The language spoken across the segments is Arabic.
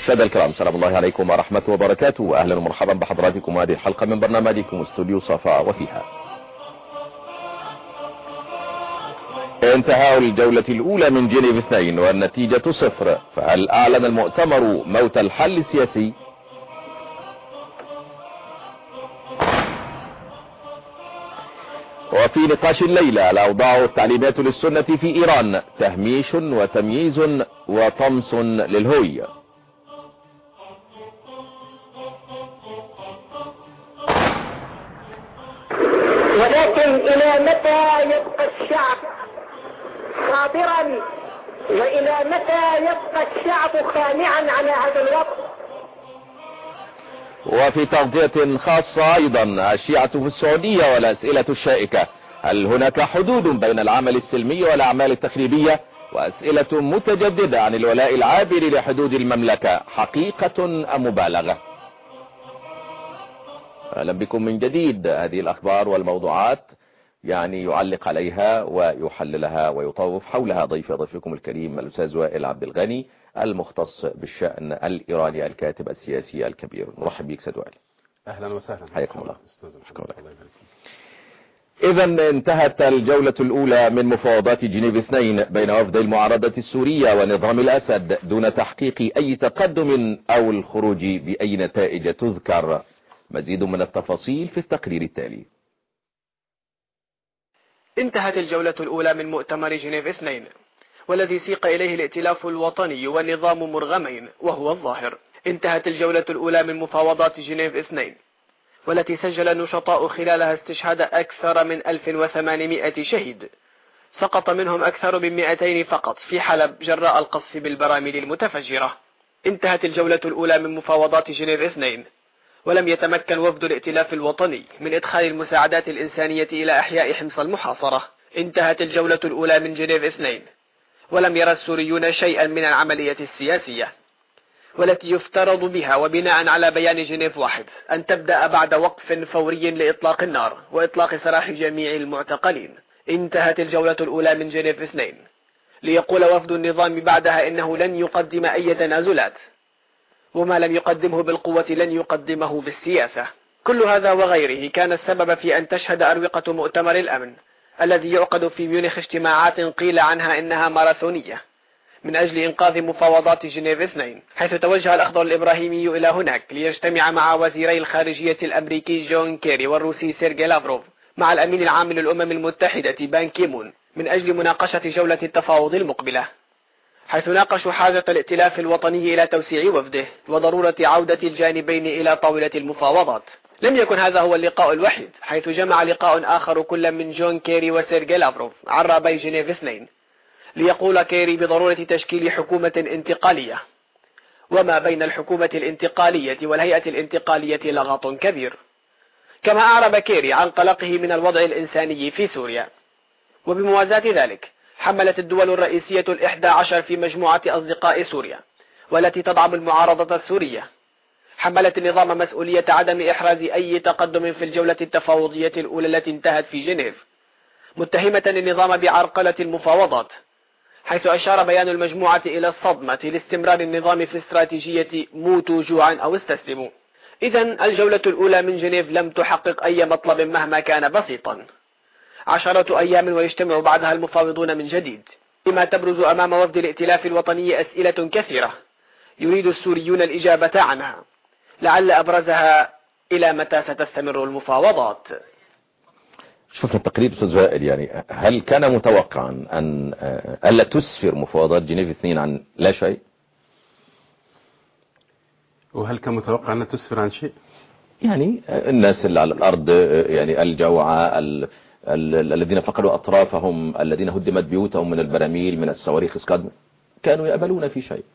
مشاهدينا الكرام، سلام الله عليكم ورحمة وبركاته. أهلا ومرحبا بحضراتكم هذه الحلقة من برنامجكم استوديو صفاء وفيها. انتهاء الجولة الأولى من جنيف 2 والنتيجة 0. فهل أعلن المؤتمر موت الحل السياسي؟ وفي نقاش الليلة: الأوضاع والتعليمات للسنة في إيران، تهميش وتمييز وطمس للهوية. ولكن إلى متى يبقى الشعب صابرا، وإلى متى يبقى الشعب خانعا على هذا الوضع؟ وفي تغطية خاصة أيضا: الشيعة في السعودية والأسئلة الشائكة، هل هناك حدود بين العمل السلمي والأعمال التخريبية؟ وأسئلة متجددة عن الولاء العابر لحدود المملكة، حقيقة أم مبالغة؟ أهلا بكم من جديد. هذه الأخبار والموضوعات يعلق عليها ويحللها ويطوف حولها ضيفكم الكريم الأستاذ وائل عبد الغني، المختص بالشأن الإيراني، الكاتب السياسي الكبير. نرحب بك سيد وائل. أهلا وسهلا، حياكم الله. شكرا. إذا انتهت الجولة الأولى من مفاوضات جنيف 2 بين وفد المعارضة السورية ونظام الأسد دون تحقيق أي تقدم أو الخروج بأي نتائج تذكر. مزيد من التفاصيل في التقرير التالي. انتهت الجولة الأولى من مؤتمر جنيف 2 والذي سيق إليه الائتلاف الوطني والنظام مرغمين وهو الظاهر. انتهت الجولة الأولى من مفاوضات جنيف 2 والتي سجل النشطاء خلالها استشهاد أكثر من 1800 شهيد، سقط منهم أكثر من 200 فقط في حلب جراء القصف بالبراميل المتفجرة. انتهت الجولة الأولى من مفاوضات جنيف 2 ولم يتمكن وفد الائتلاف الوطني من إدخال المساعدات الإنسانية إلى أحياء حمص المحاصرة. انتهت الجولة الأولى من جنيف 2 ولم يرى السوريون شيئا من العملية السياسية والتي يفترض بها وبناء على بيان جنيف 1 أن تبدأ بعد وقف فوري لإطلاق النار وإطلاق سراح جميع المعتقلين. انتهت الجولة الأولى من جنيف 2 ليقول وفد النظام بعدها إنه لن يقدم أي تنازلات، وما لم يقدمه بالقوة لن يقدمه بالسياسة. كل هذا وغيره كان السبب في أن تشهد أروقة مؤتمر الأمن الذي يعقد في ميونخ اجتماعات قيل عنها إنها ماراثونية من أجل إنقاذ مفاوضات جنيف 2، حيث توجه الأخضر الإبراهيمي إلى هناك ليجتمع مع وزيري الخارجية الأمريكي جون كيري والروسي سيرجي لافروف مع الأمين العام للأمم المتحدة بان كيمون من أجل مناقشة جولة التفاوض المقبلة، حيث ناقشوا حاجة الائتلاف الوطني إلى توسيع وفده وضرورة عودة الجانبين إلى طاولة المفاوضات. لم يكن هذا هو اللقاء الوحيد، حيث جمع لقاء آخر كل من جون كيري وسيرجي لافروف عرابي جنيف 2 ليقول كيري بضرورة تشكيل حكومة انتقالية، وما بين الحكومة الانتقالية والهيئة الانتقالية لغط كبير. كما أعرب كيري عن قلقه من الوضع الإنساني في سوريا. وبموازاة ذلك حملت الدول الرئيسية 11 في مجموعة أصدقاء سوريا والتي تدعم المعارضة السورية حملت النظام مسؤولية عدم إحراز أي تقدم في الجولة التفاوضية الأولى التي انتهت في جنيف، متهمة النظام بعرقلة المفاوضات، حيث أشار بيان المجموعة إلى الصدمة لاستمرار النظام في استراتيجية موتوا جوعا أو استسلموا. إذن الجولة الأولى من جنيف لم تحقق أي مطلب مهما كان بسيطا. 10 أيام ويجتمع بعدها المفاوضون من جديد، بما تبرز أمام وفد الائتلاف الوطني أسئلة كثيرة يريد السوريون الإجابة عنها، لعل أبرزها: إلى متى ستستمر المفاوضات؟ شفنا التقرير أستاذ وائل، هل كان متوقعا أن ألا تسفر مفاوضات جنيف 2 عن لا شيء؟ وهل كان متوقع أن تسفر عن شيء؟ الناس اللي على الأرض، الجوعى، الذين فقدوا أطرافهم، الذين هدمت بيوتهم من البراميل من الصواريخ اسكاد، كانوا يأملون في شيء.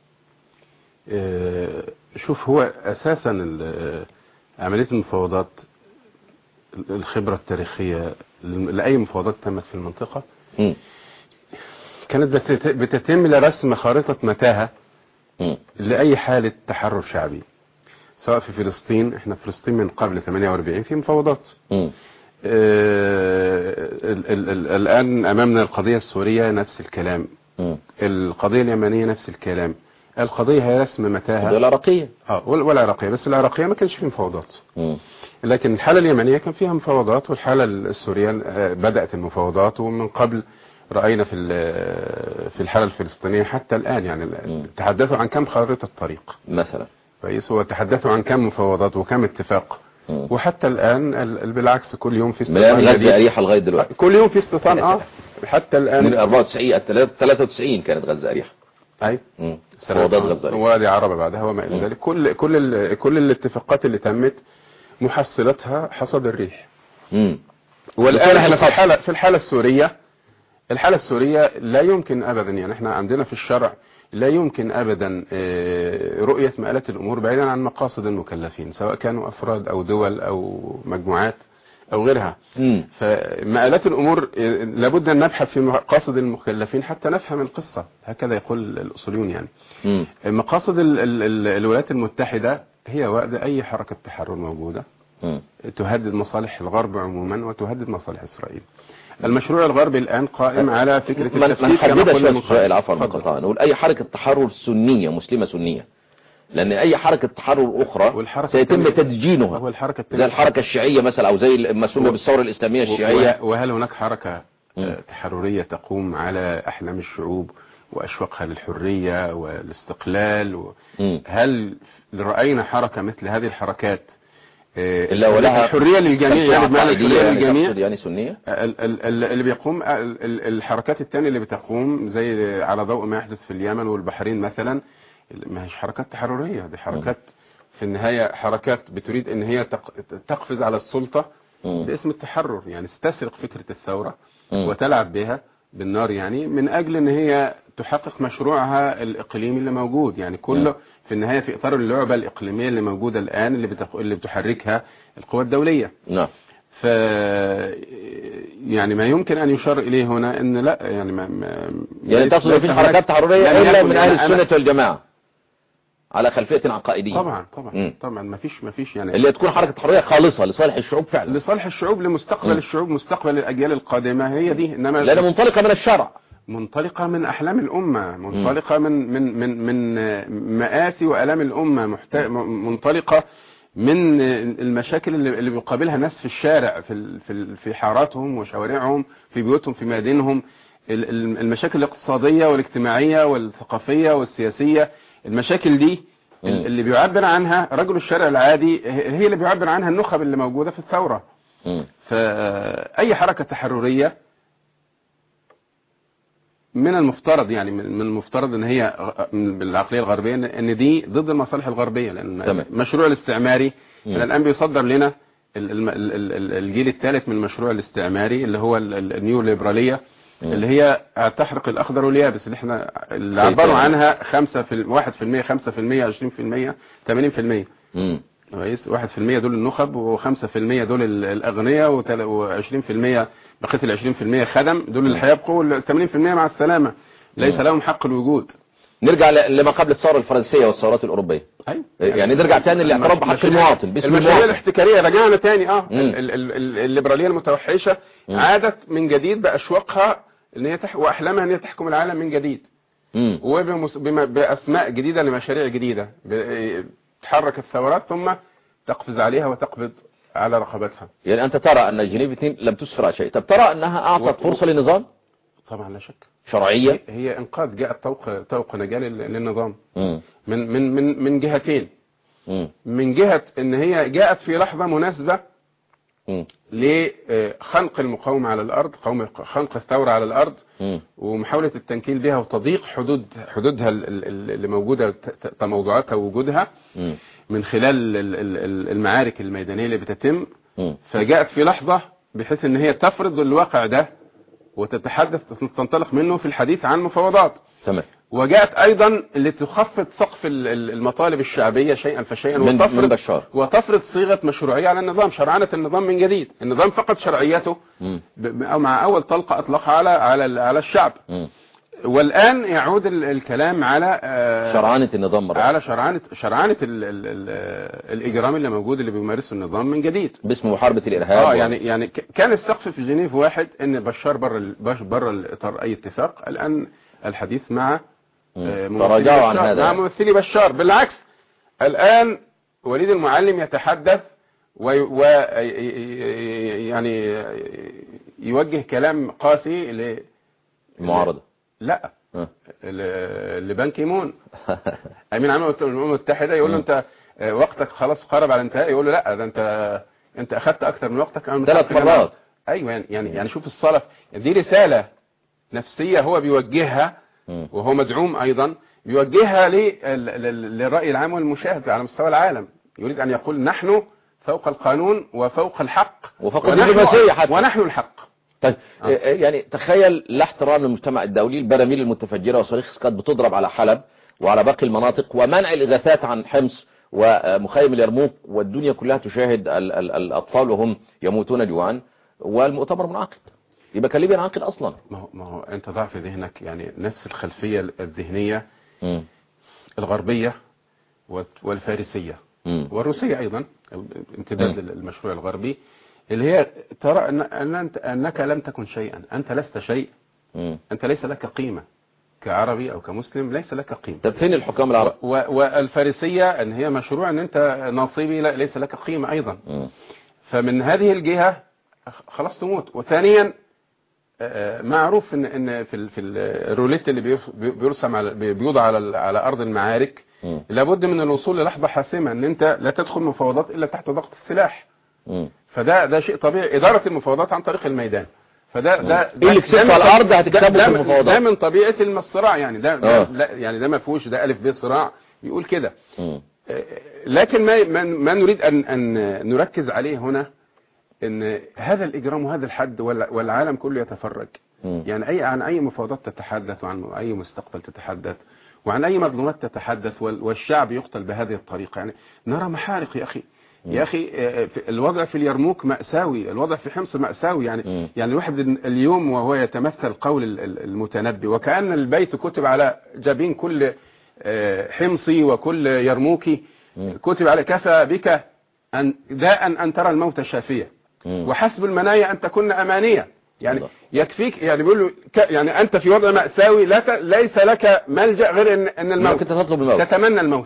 شوف، هو أساسا عملية المفاوضات، الخبرة التاريخية لأي مفاوضات تمت في المنطقة كانت بتتم لرسم خارطة متاهة لأي حالة تحرر شعبي، سواء في فلسطين. احنا في فلسطين من قبل 48 في مفاوضات. الآن أمامنا القضية السورية نفس الكلام، القضية اليمنية نفس الكلام، القضية هي رسم متاهة العراقية والعراقية، بس العراقية ما كانش فيه مفاوضات. لكن الحالة اليمنية كان فيها مفاوضات، والحالة السورية بدأت المفاوضات، ومن قبل رأينا في الحالة الفلسطينية حتى الآن يعني تحدثوا عن كم خارطة الطريق مثلا كويس، وتحدثوا عن كم مفاوضات وكم اتفاق، وحتى الآن بالعكس كل يوم في استيطان من غزة أريحة لغاية دلوقتي كل يوم في استيطان حتى الآن من 94 93 كانت غزة أريحة. أي مفاوضات غزة وادي عربة بعدها وما إلى ذلك. كل الاتفاقات اللي تمت محصلتها حصد الريح. والآن في الحالة السورية لا يمكن أبدا، يعني احنا عندنا في الشرع لا يمكن أبدا رؤية مآلات الأمور بعيدا عن مقاصد المكلفين، سواء كانوا أفراد أو دول أو مجموعات أو غيرها. فمآلات الأمور لابد أن نبحث في مقاصد المكلفين حتى نفهم القصة، هكذا يقول الأصوليون يعني. مقاصد الولايات المتحدة هي وقت أي حركة تحرر موجودة تهدد مصالح الغرب عموما وتهدد مصالح إسرائيل. المشروع الغربي الآن قائم على فكرة التفكيك كما قلنا سؤال عفوا المقاطعة، نقول أي حركة تحرر سنية مسلمة سنية، لأن أي حركة تحرر أخرى سيتم تدجينها زي الحركة الشيعية مثلا أو زي ما سمي بالثورة الإسلامية الشيعية. وهل هناك حركة تحررية تقوم على أحلام الشعوب وأشواقها للحرية والاستقلال هل رأينا حركة مثل هذه الحركات إلا ولها الحرية للجميع يعني بمعنى الحرية للجميع يعني سنية؟ اللي بيقوم الحركات الثانية اللي بتقوم زي على ضوء ما يحدث في اليمن والبحرين مثلا، ما هيش حركات تحررية، دي حركات في النهاية حركات بتريد ان هي تقفز على السلطة باسم التحرر، يعني تستسرق فكرة الثورة وتلعب بها بالنار، يعني من اجل ان هي تحقق مشروعها الاقليمي اللي موجود، يعني كله في النهاية في اطار اللعبة الاقليمية اللي موجودة الان اللي بتحركها القوى الدولية. نعم. ف يعني ما يمكن ان يشار اليه هنا ان لا يعني يعني تقصد في حركات تحررية الا من اهل السنة والجماعة على خلفية عقائدية؟ طبعا ما فيش يعني اللي تكون حركة تحررية خالصة لصالح الشعوب فعلا، لصالح الشعوب، لمستقبل الشعوب، مستقبل الاجيال القادمة، هي دي. انما لأنها منطلقة من الشرع، منطلقة من احلام الامة، منطلقة من مآسي والام الامة، منطلقة من المشاكل اللي بيقابلها ناس في الشارع، في حاراتهم وشوارعهم، في بيوتهم، في ميادينهم، المشاكل الاقتصادية والاجتماعية والثقافية والسياسية. المشاكل دي اللي بيعبر عنها رجل الشارع العادي هي اللي بيعبر عنها النخب اللي موجودة في الثورة. فأي حركة تحررية من المفترض يعني من المفترض ان هي بالعقلية الغربية ان دي ضد المصالح الغربية، لان المشروع الاستعماري الان بيصدر لنا الجيل الثالث من المشروع الاستعماري اللي هو النيو ليبرالية، اللي هي تحرق الاخضر واليابس، اللي عبروا عنها 1% 5% 20% 80%. كويس، 1% دول النخب، و5% دول الاغنياء، و20% بقية ال20% خدم، دول اللي هيبقوا، 80% مع السلامة ليس لهم حق الوجود. نرجع لما قبل الثورة الفرنسية والثورات الأوروبية. أيوة. يعني نرجع تاني للاعتراف بحق المواطن باسم المشاريع الاحتكارية، رجعنا تاني الليبرالية المتوحشة عادت من جديد بأشواقها ان هي واحلامها ان هي تحكم العالم من جديد، بأسماء جديدة لمشاريع جديدة، تحرك الثورات ثم تقفز عليها وتقبض على رقبتها. يعني أنت ترى أن جنيف 2 لم تسفر شيء؟ طب ترى أنها أعطت فرصة للنظام؟ طبعا لا شك. شرعية هي إنقاذ، جاءت طوق نجاة للنظام من جهتين. من جهة ان هي جاءت في لحظة مناسبة لخنق المقاومة على الأرض، خنق الثورة على الأرض، ومحاولة التنكيل بها وتضييق حدودها اللي موجودة، تموضعاتها ووجودها من خلال المعارك الميدانية اللي بتتم. فجاءت في لحظة بحيث ان هي تفرض الواقع ده وتتحدث، تنطلق منه في الحديث عن مفاوضات. تمام. وجاءت ايضا لتخفض سقف المطالب الشعبية شيئا فشيئا، وتفرض صيغة مشروعية على النظام، شرعنة النظام من جديد. النظام فقد شرعيته مع اول طلقة اطلقها على الشعب. والآن يعود الكلام على شرعنة النظام مرة، على شرعنة الإجرام اللي موجود اللي بيمارسه النظام من جديد باسم محاربة الإرهاب. يعني كان السقف في جنيف واحد، ان بشار بره الإطار أي اتفاق. الآن الحديث مع تراجعوا عن هذا مع ممثلي بشار. بالعكس الآن وليد المعلم يتحدث يعني يوجه كلام قاسي المعارضة. لا لبان كيمون امين عام الامم المتحده، يقول له انت وقتك خلاص قرب على الانتهاء، يقول له لا ده انت اخذت اكثر من وقتك 3 مرات. ايوه يعني شوف الصلف، دي رساله نفسيه هو بيوجهها وهو مدعوم ايضا، بيوجهها للراي العام والمشاهد على مستوى العالم. يريد ان يقول نحن فوق القانون وفوق الحق وفوق الدبلوماسيه حتى، ونحن الحق. طيب يعني تخيل لا احترام للمجتمع الدولي، البراميل المتفجرة وصواريخ سكات بتضرب على حلب وعلى باقي المناطق، ومنع الإغاثات عن حمص ومخيم اليرموك، والدنيا كلها تشاهد الأطفال وهم يموتون جوعا، والمؤتمر منعقد. يبقى كان ليه بينعقد أصلا؟ ما هو أنت ضع في ذهنك يعني نفس الخلفية الذهنية الغربية والفارسية والروسية أيضا، امتداد للمشروع الغربي، اللي هي ترى أنك لم تكن شيئا، أنت لست شيء، أنت ليس لك قيمة كعربي أو كمسلم، ليس لك قيمة. طب فين الحكام العرب؟ والفارسية أن هي مشروع أن أنت نصيبي، ليس لك قيمة أيضا. فمن هذه الجهة خلاص تموت. وثانيا معروف أن في الروليت اللي بيوضع على أرض المعارك لابد من الوصول للحظة حاسمة، أن أنت لا تدخل مفاوضات إلا تحت ضغط السلاح. فده شيء يعني إدارة المفاوضات عن طريق الميدان. فده اللي كسبته على الارض هتكسبه في المفاوضات. ده من طبيعه الصراع يعني، ده ما فيهوش ده الف ب صراع بيقول كده. لكن ما نريد ان نركز عليه هنا ان هذا الاجرام وهذا الحد والعالم كله يتفرج. يعني عن اي مفاوضات تتحدث، وعن اي مستقبل تتحدث، وعن اي مظلومات تتحدث، والشعب يقتل بهذه الطريقه. يعني نرى محارق يا أخي الوضع في اليرموك مأساوي، الوضع في حمص مأساوي. يعني الواحد اليوم وهو يتمثل قول المتنبي، وكأن البيت كتب على جبين كل حمصي وكل يرموكي، كتب على كفى بك داء أن ترى الموت شافية، وحسب المنايا أن تكون أمانية. يعني يكفيك، يعني بيقول له يعني أنت في وضع مأساوي ليس لك ملجأ غير أن الموت، تتمنى الموت.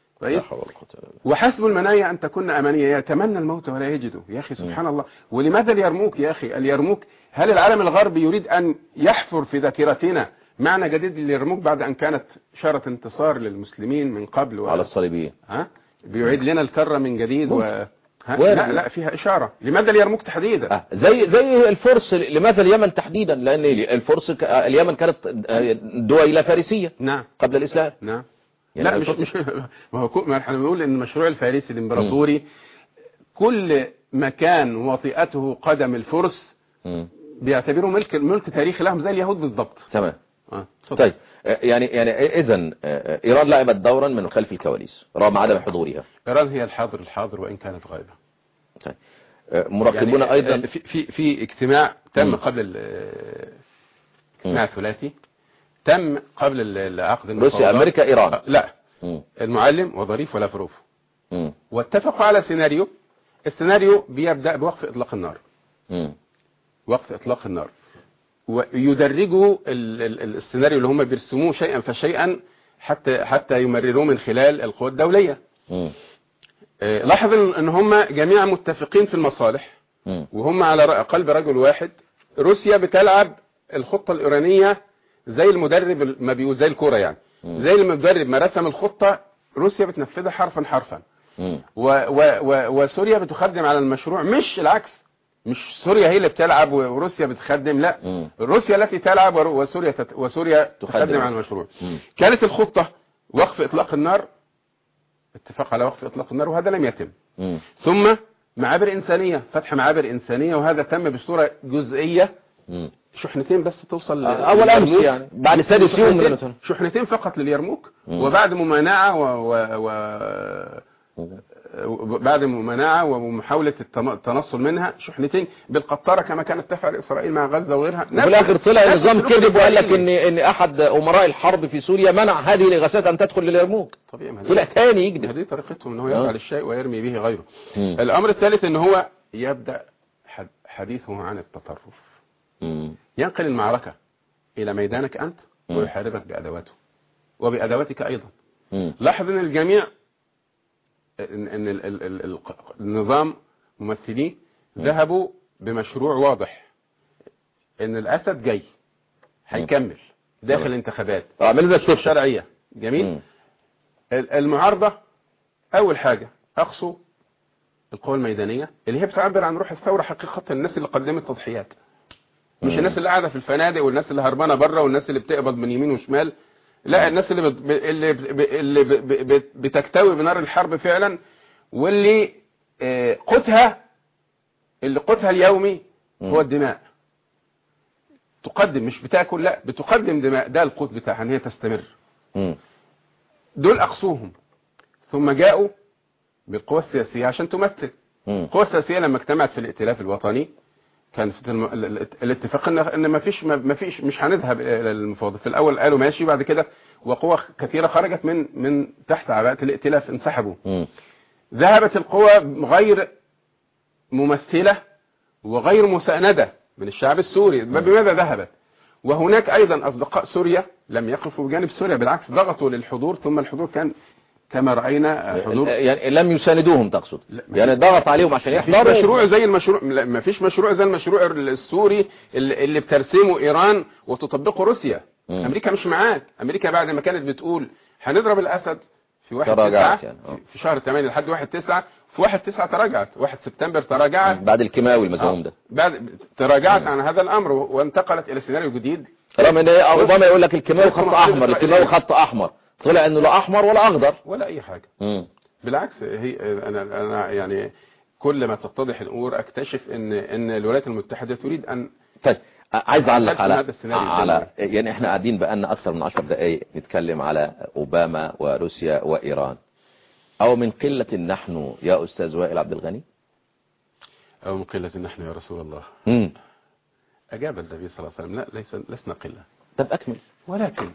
وحسب المنايا أن تكون أمانية، يتمنى الموت ولا يجده. يا أخي سبحان الله. ولماذا اليرموك يا أخي؟ اليرموك، هل العالم الغربي يريد أن يحفر في ذاكرتنا معنى جديد لليرموك بعد أن كانت شارة انتصار للمسلمين من قبل على الصليبيين؟ بيعيد لنا الكرة من جديد لا فيها إشارة. لماذا اليرموك تحديدا؟ زي الفرس. لماذا اليمن تحديدا؟ لأن الفرس اليمن كانت دويلة فارسية قبل الإسلام. يعني لا ما احنا بنقول ان المشروع الفارسي الامبراطوري كل مكان وطئته قدم الفرس بيعتبروه ملك تاريخي لهم، زي اليهود بالضبط. تمام. طيب يعني اذا ايران لعبت دورا من خلف الكواليس رغم عدم حضورها. ايران هي الحاضر وان كانت غائبه. طيب مراقبون يعني ايضا في اجتماع تم قبل اجتماع ثلاثي تم قبل العقد روسيا امريكا ايران. لا المعلم وظريف ولافروف واتفقوا على سيناريو. السيناريو بيبدأ بوقف اطلاق النار. وقف اطلاق النار، ويدرجوا السيناريو اللي هم بيرسموه شيئا فشيئا حتى يمرروه من خلال القوى الدولية. لاحظ ان هم جميعا متفقين في المصالح، وهم على قلب رجل واحد. روسيا بتلعب الخطة الإيرانية زي المدرب ما بيقول، زي الكرة يعني، زي المدرب ما رسم الخطة روسيا بتنفذها حرفا حرفا. وسوريا بتخدم على المشروع، مش العكس. مش سوريا هي اللي بتلعب وروسيا بتخدم، لا روسيا التي تلعب وسوريا تخدم على المشروع. كانت الخطة وقف إطلاق النار، اتفاق على وقف إطلاق النار، وهذا لم يتم. ثم معابر إنسانية، فتح معابر إنسانية، وهذا تم بصورة جزئية. شحنتين بس توصل اول امس يعني بعد سادس يوم شحنتين فقط لليرموك. وبعد ممانعة بعد ممانعة ومحاولة التنصل منها شحنتين بالقطارة كما كانت تفعل إسرائيل مع غزة وغيرها. في الآخر طلع نظام كذب وقال لك ان احد امراء الحرب في سوريا منع هذه الإغاثات ان تدخل لليرموك. طبيعي طلع تاني يكذب. هذه طريقتهم ان هو يفعل الشيء ويرمي به غيره. الامر الثالث ان هو يبدأ حديثه عن التطرف. ينقل المعركة إلى ميدانك أنت ويحاربك بأدواته. وبأدواتك أيضا. لاحظ أن الجميع أن النظام ممثليه ذهبوا بمشروع واضح، أن الأسد جاي هيكمل داخل الانتخابات شرعية. جميل. المعارضة أول حاجة أقصوا القوى الميدانية اللي هي بتعبر عن روح الثورة حقيقة، الناس اللي قدمت تضحيات، مش الناس اللي قاعدة في الفنادق والناس اللي هربانة بره والناس اللي بتقبض من يمين وشمال، لا، الناس اللي بتكتوي بنار الحرب فعلا، واللي قوتها اليومي هو الدماء. تقدم، مش بتاكل، لا، بتقدم دماء، ده القوت بتاعها ان هي تستمر. دول اقصوهم، ثم جاءوا بالقوى السياسية عشان تمثل. القوى السياسية لما اجتمعت في الائتلاف الوطني كان في الاتفاق ان ما فيش مش هنذهب الى المفاوضات. في الاول قالوا ماشي، بعد كده وقوى كثيرة خرجت من تحت عباءة الائتلاف انسحبوا. ذهبت القوى غير ممثلة وغير مساندة من الشعب السوري. بماذا ذهبت؟ وهناك ايضا اصدقاء سوريا لم يقفوا بجانب سوريا، بالعكس ضغطوا للحضور، ثم الحضور كان كما رأينا حضور، يعني لم يساندوهم تقصد، يعني ضغط عليهم عشان يحضروا. مشروع زي المشروع، ما فيش مشروع زي المشروع السوري اللي بترسمه ايران وتطبقه روسيا. امريكا مش معاك. امريكا بعد ما كانت بتقول هنضرب الاسد في 1/9 يعني. في شهر 8 لحد 1/9، في 1/9 تراجعت، 1 سبتمبر تراجعت بعد الكيماوي المزعوم ده، بعد تراجعت عن هذا الامر وانتقلت الى سيناريو جديد. رغم ان اوباما يقول لك الكيماوي خط احمر، الكيماوي خط احمر، طلع انه لا احمر ولا اخضر ولا اي حاجه. بالعكس، هي انا يعني كل ما تتضح الامور اكتشف ان الولايات المتحده تريد ان. طيب عايز اعلق على يعني احنا قاعدين بقالنا اكثر من 10 دقائق نتكلم على اوباما وروسيا وايران، او من قله نحن يا استاذ وائل عبد الغني؟ او من قله نحن يا رسول الله. اجاب النبي صلى الله عليه وسلم لا، لسنا قله. طب اكمل. ولكن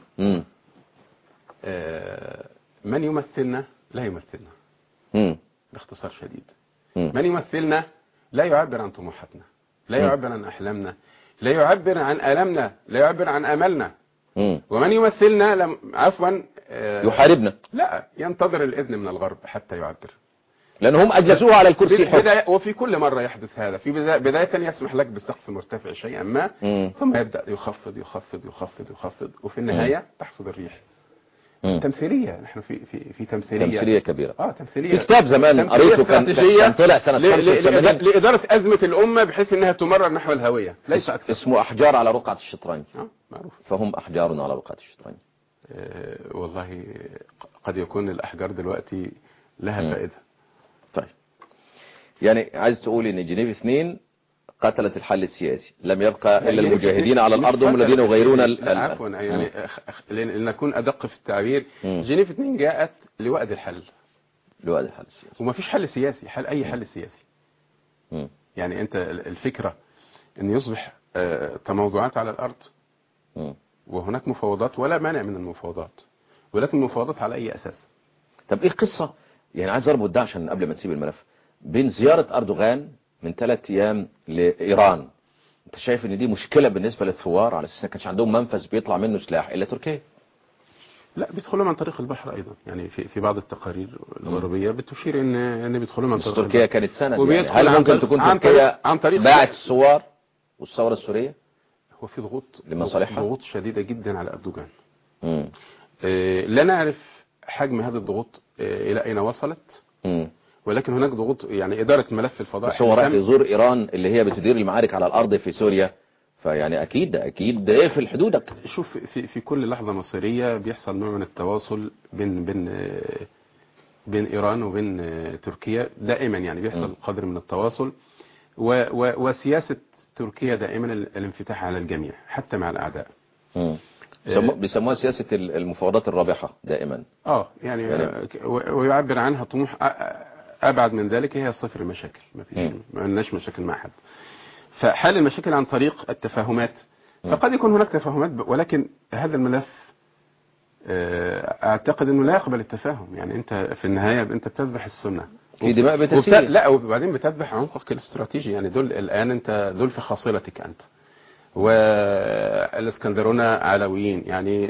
من يمثلنا لا يمثلنا. باختصار شديد، من يمثلنا لا يعبر عن طموحاتنا، لا يعبر عن احلامنا، لا يعبر عن آلامنا، لا يعبر عن املنا. ومن يمثلنا عفوا يحاربنا، لا، ينتظر الاذن من الغرب حتى يعبر، لأنهم أجلسوه على الكرسي الحكم. وفي كل مرة يحدث هذا. في بداية يسمح لك بالسقف المرتفع شيئا ما، ثم يبدأ يخفض يخفض يخفض يخفض، وفي النهاية تحصد الريح. تمثيلية، نحن في تمثيلية كبيرة. تمثيلية. في كتاب زمان قريته كان طلع سنة 85 لإدارة أزمة الأمة بحيث أنها تمرر نحو الهوية، ليس أكثر. اسمه أحجار على رقعة الشطرنج. معروف. فهم أحجار على رقعة الشطرنج. والله قد يكون الأحجار دلوقتي لها فائدة. طيب، يعني عايز تقول ان جنيف 2 قتلت الحل السياسي، لم يبقى الا المجاهدين على الارض هم الذين يغيرون عفوا يعني لنكون ادق في التعبير. جنيف 2 جاءت لوأد الحل، لوأد الحل السياسي، وما فيش حل سياسي، اي حل سياسي. يعني انت الفكرة ان يصبح تموضعات على الارض وهناك مفاوضات، ولا مانع من المفاوضات، ولكن المفاوضات على اي اساس؟ طب ايه القصة؟ يعني عايز اربط ده عشان قبل ما نسيب الملف، بين زيارة اردوغان من 3 ايام لايران، انت شايف ان دي مشكلة بالنسبة للثوار على اساس ما كانش عندهم منفذ بيطلع منه سلاح الا تركيا؟ لا، بيدخلوا عن طريق البحر ايضا. يعني في بعض التقارير الغربية بتشير ان بيدخلوا عن طريق تركيا كانت سند. يعني هل ممكن تكون تركيا باعت الثوار والثورة السورية؟ هو في ضغوط لمصالحها، ضغوط شديدة جدا على اردوغان. لا نعرف حجم هذه الضغوط الى اين وصلت، ولكن هناك ضغوط. يعني إدارة ملف الفضاء، بس هو راح يزور إيران اللي هي بتدير المعارك على الأرض في سوريا، فيعني أكيد ايه في حدودك. شوف، في كل لحظة مصيرية بيحصل نوع من التواصل بين إيران وبين تركيا دائما. يعني بيحصل قدر من التواصل، وسياسة تركيا دائما الانفتاح على الجميع حتى مع الأعداء. بيسموها سياسة المفاوضات الرابحة دائما. يعني ويعبر عنها طموح أبعد من ذلك، هي صفر مشاكل، ما عندناش مشاكل مع حد. فحل المشاكل عن طريق التفاهمات. فقد يكون هناك تفاهمات، ولكن هذا الملف أعتقد أنه لا يقبل التفاهم. يعني أنت في النهاية أنت بتذبح السنة في دماء بتسيل. لا، وبعدين بتذبح عمقك الاستراتيجي. يعني دول الآن دول في خاصرتك أنت. والاسكندرون علويين، يعني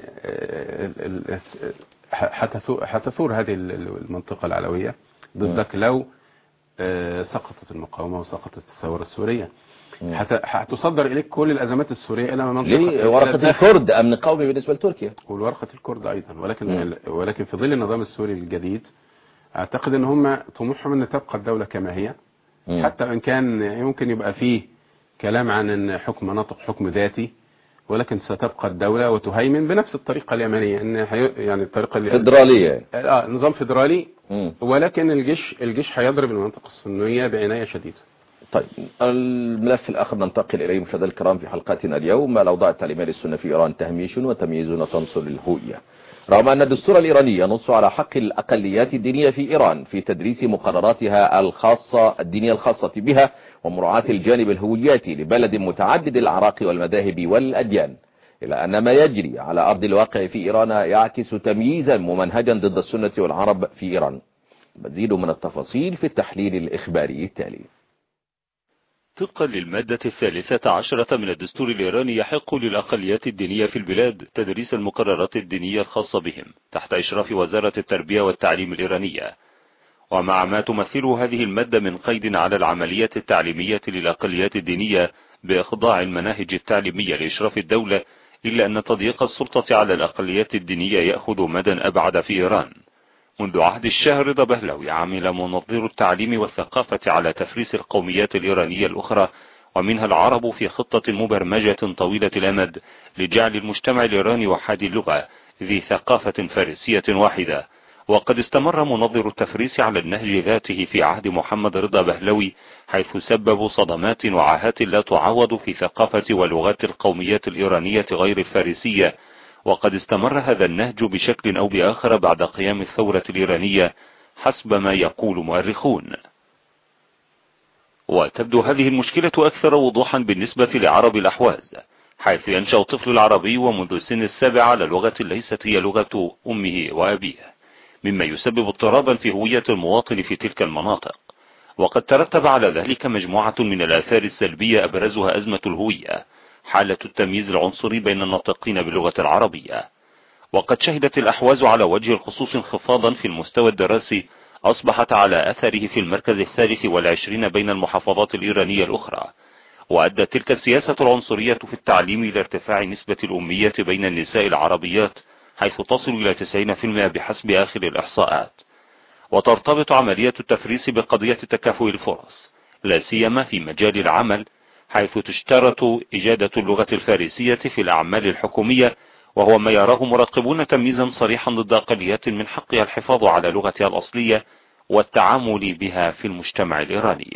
حتثور هذه المنطقة العلوية ضدك لو سقطت المقاومة وسقطت الثورة السورية. هتصدر إليك كل الأزمات السورية إلى منطقة ليه ورقة الكرد أمن قومي بالنسبة لتركيا، والورقة الكرد أيضا، ولكن في ظل النظام السوري الجديد أعتقد أن هم طموحهم أن تبقى الدولة كما هي، حتى وإن كان يمكن يبقى فيه كلام عن أن حكم مناطق حكم ذاتي، ولكن ستبقى الدولة وتهيمن بنفس الطريقة اليمنية، ان يعني الطريقة فيدرالية، نظام فيدرالي، ولكن الجيش هيضرب المناطق السنية بعناية شديدة. طيب الملف الآخر ننتقل إليه مشاهدينا الكرام في حلقاتنا اليوم. الأوضاع التعليمية للسنة في إيران تهميش وتمييز وتنصر للهوية، رغم أن الدستور الإيراني ينص على حق الأقليات الدينية في إيران في تدريس مقرراتها الخاصة الدينية الخاصة بها ومراعاة الجانب الهوياتي لبلد متعدد الأعراق والمذاهب والأديان، إلا أن ما يجري على أرض الواقع في إيران يعكس تمييزا ممنهجا ضد السنة والعرب في إيران. مزيد من التفاصيل في التحليل الإخباري التالي. طبقا للمادة 13 من الدستور الإيراني، يحق للأقليات الدينية في البلاد تدريس المقررات الدينية الخاصة بهم تحت إشراف وزارة التربية والتعليم الإيرانية. ومع ما تمثله هذه المادة من قيد على العملية التعليمية للأقليات الدينية بإخضاع المناهج التعليمية لإشراف الدولة، إلا أن تضييق السلطة على الأقليات الدينية يأخذ مدى أبعد في إيران. منذ عهد الشاه رضا بهلوي عمل منظر التعليم والثقافة على تفريس القوميات الإيرانية الأخرى ومنها العرب في خطة مبرمجة طويلة الأمد لجعل المجتمع الإيراني وحاد اللغة ذي ثقافة فارسية واحدة. وقد استمر منظر التفريس على النهج ذاته في عهد محمد رضا بهلوي، حيث سببوا صدمات وعاهات لا تعوض في ثقافة ولغات القوميات الإيرانية غير الفارسية. وقد استمر هذا النهج بشكل أو بآخر بعد قيام الثورة الإيرانية حسب ما يقول مؤرخون. وتبدو هذه المشكلة أكثر وضوحا بالنسبة لعرب الأحواز، حيث ينشأ الطفل العربي ومنذ سن 7 على لغة ليست هي لغة أمه وأبيه، مما يسبب اضطرابا في هوية المواطن في تلك المناطق. وقد ترتب على ذلك مجموعة من الآثار السلبية أبرزها أزمة الهوية، حالة التمييز العنصري بين الناطقين باللغة العربية. وقد شهدت الأحواز على وجه الخصوص انخفاضا في المستوى الدراسي أصبحت على أثره في المركز 23 بين المحافظات الإيرانية الأخرى. وأدت تلك السياسة العنصرية في التعليم إلى ارتفاع نسبة الأمية بين النساء العربيات، حيث تصل إلى 90% بحسب آخر الإحصاءات. وترتبط عملية التفريس بقضية تكافؤ الفرص، لا سيما في مجال العمل، حيث تشترط إجادة اللغة الفارسية في الأعمال الحكومية، وهو ما يراه مراقبون تمييزا صريحا ضد أقليات من حقها الحفاظ على لغتها الأصلية والتعامل بها في المجتمع الإيراني.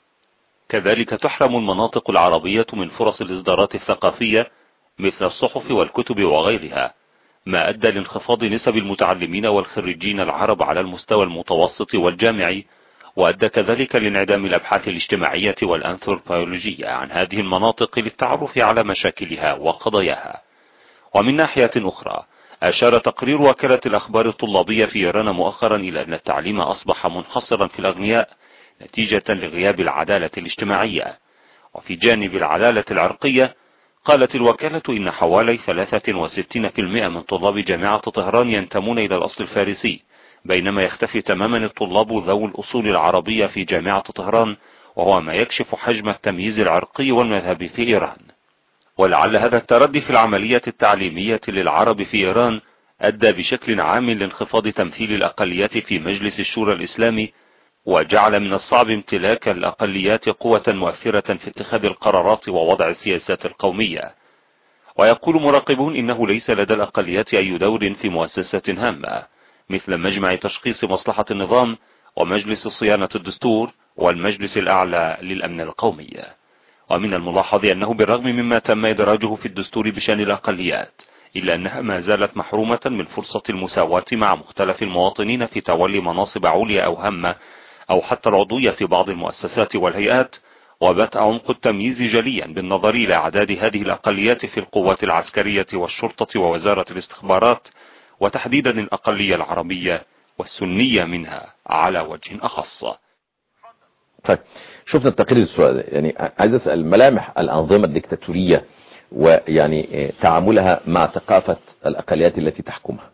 كذلك تحرم المناطق العربية من فرص الإصدارات الثقافية مثل الصحف والكتب وغيرها، ما أدى لانخفاض نسب المتعلمين والخريجين العرب على المستوى المتوسط والجامعي، وأدى كذلك لانعدام الأبحاث الاجتماعية والأنثروبولوجية عن هذه المناطق للتعرف على مشاكلها وقضاياها. ومن ناحية أخرى، أشار تقرير وكالة الأخبار الطلابية في إيران مؤخرا إلى أن التعليم أصبح منحصرا في الأغنياء نتيجة لغياب العدالة الاجتماعية. وفي جانب العدالة العرقية، قالت الوكالة إن حوالي 63% من طلاب جامعة طهران ينتمون إلى الأصل الفارسي، بينما يختفي تماما الطلاب ذوي الأصول العربية في جامعة طهران، وهو ما يكشف حجم التمييز العرقي والمذهبي في إيران. ولعل هذا التردي في العملية التعليمية للعرب في إيران أدى بشكل عام لانخفاض تمثيل الأقليات في مجلس الشورى الإسلامي، وجعل من الصعب امتلاك الأقليات قوة مؤثرة في اتخاذ القرارات ووضع السياسات القومية. ويقول مراقبون إنه ليس لدى الأقليات أي دور في مؤسسة هامة مثل مجمع تشخيص مصلحة النظام ومجلس صيانة الدستور والمجلس الأعلى للأمن القومي. ومن الملاحظ أنه بالرغم مما تم إدراجه في الدستور بشأن الأقليات، إلا أنها ما زالت محرومة من فرصة المساواة مع مختلف المواطنين في تولي مناصب عليا أو هامة أو حتى العضوية في بعض المؤسسات والهيئات. وبات عمق التمييز جليا بالنظر إلى أعداد هذه الأقليات في القوات العسكرية والشرطة ووزارة الاستخبارات، وتحديدا الأقلية العربية والسنية منها على وجه أخص. طيب شفنا التقرير السؤال، يعني عايز أسأل ملامح الأنظمة الدكتاتورية ويعني تعاملها مع ثقافة الأقليات التي تحكمها؟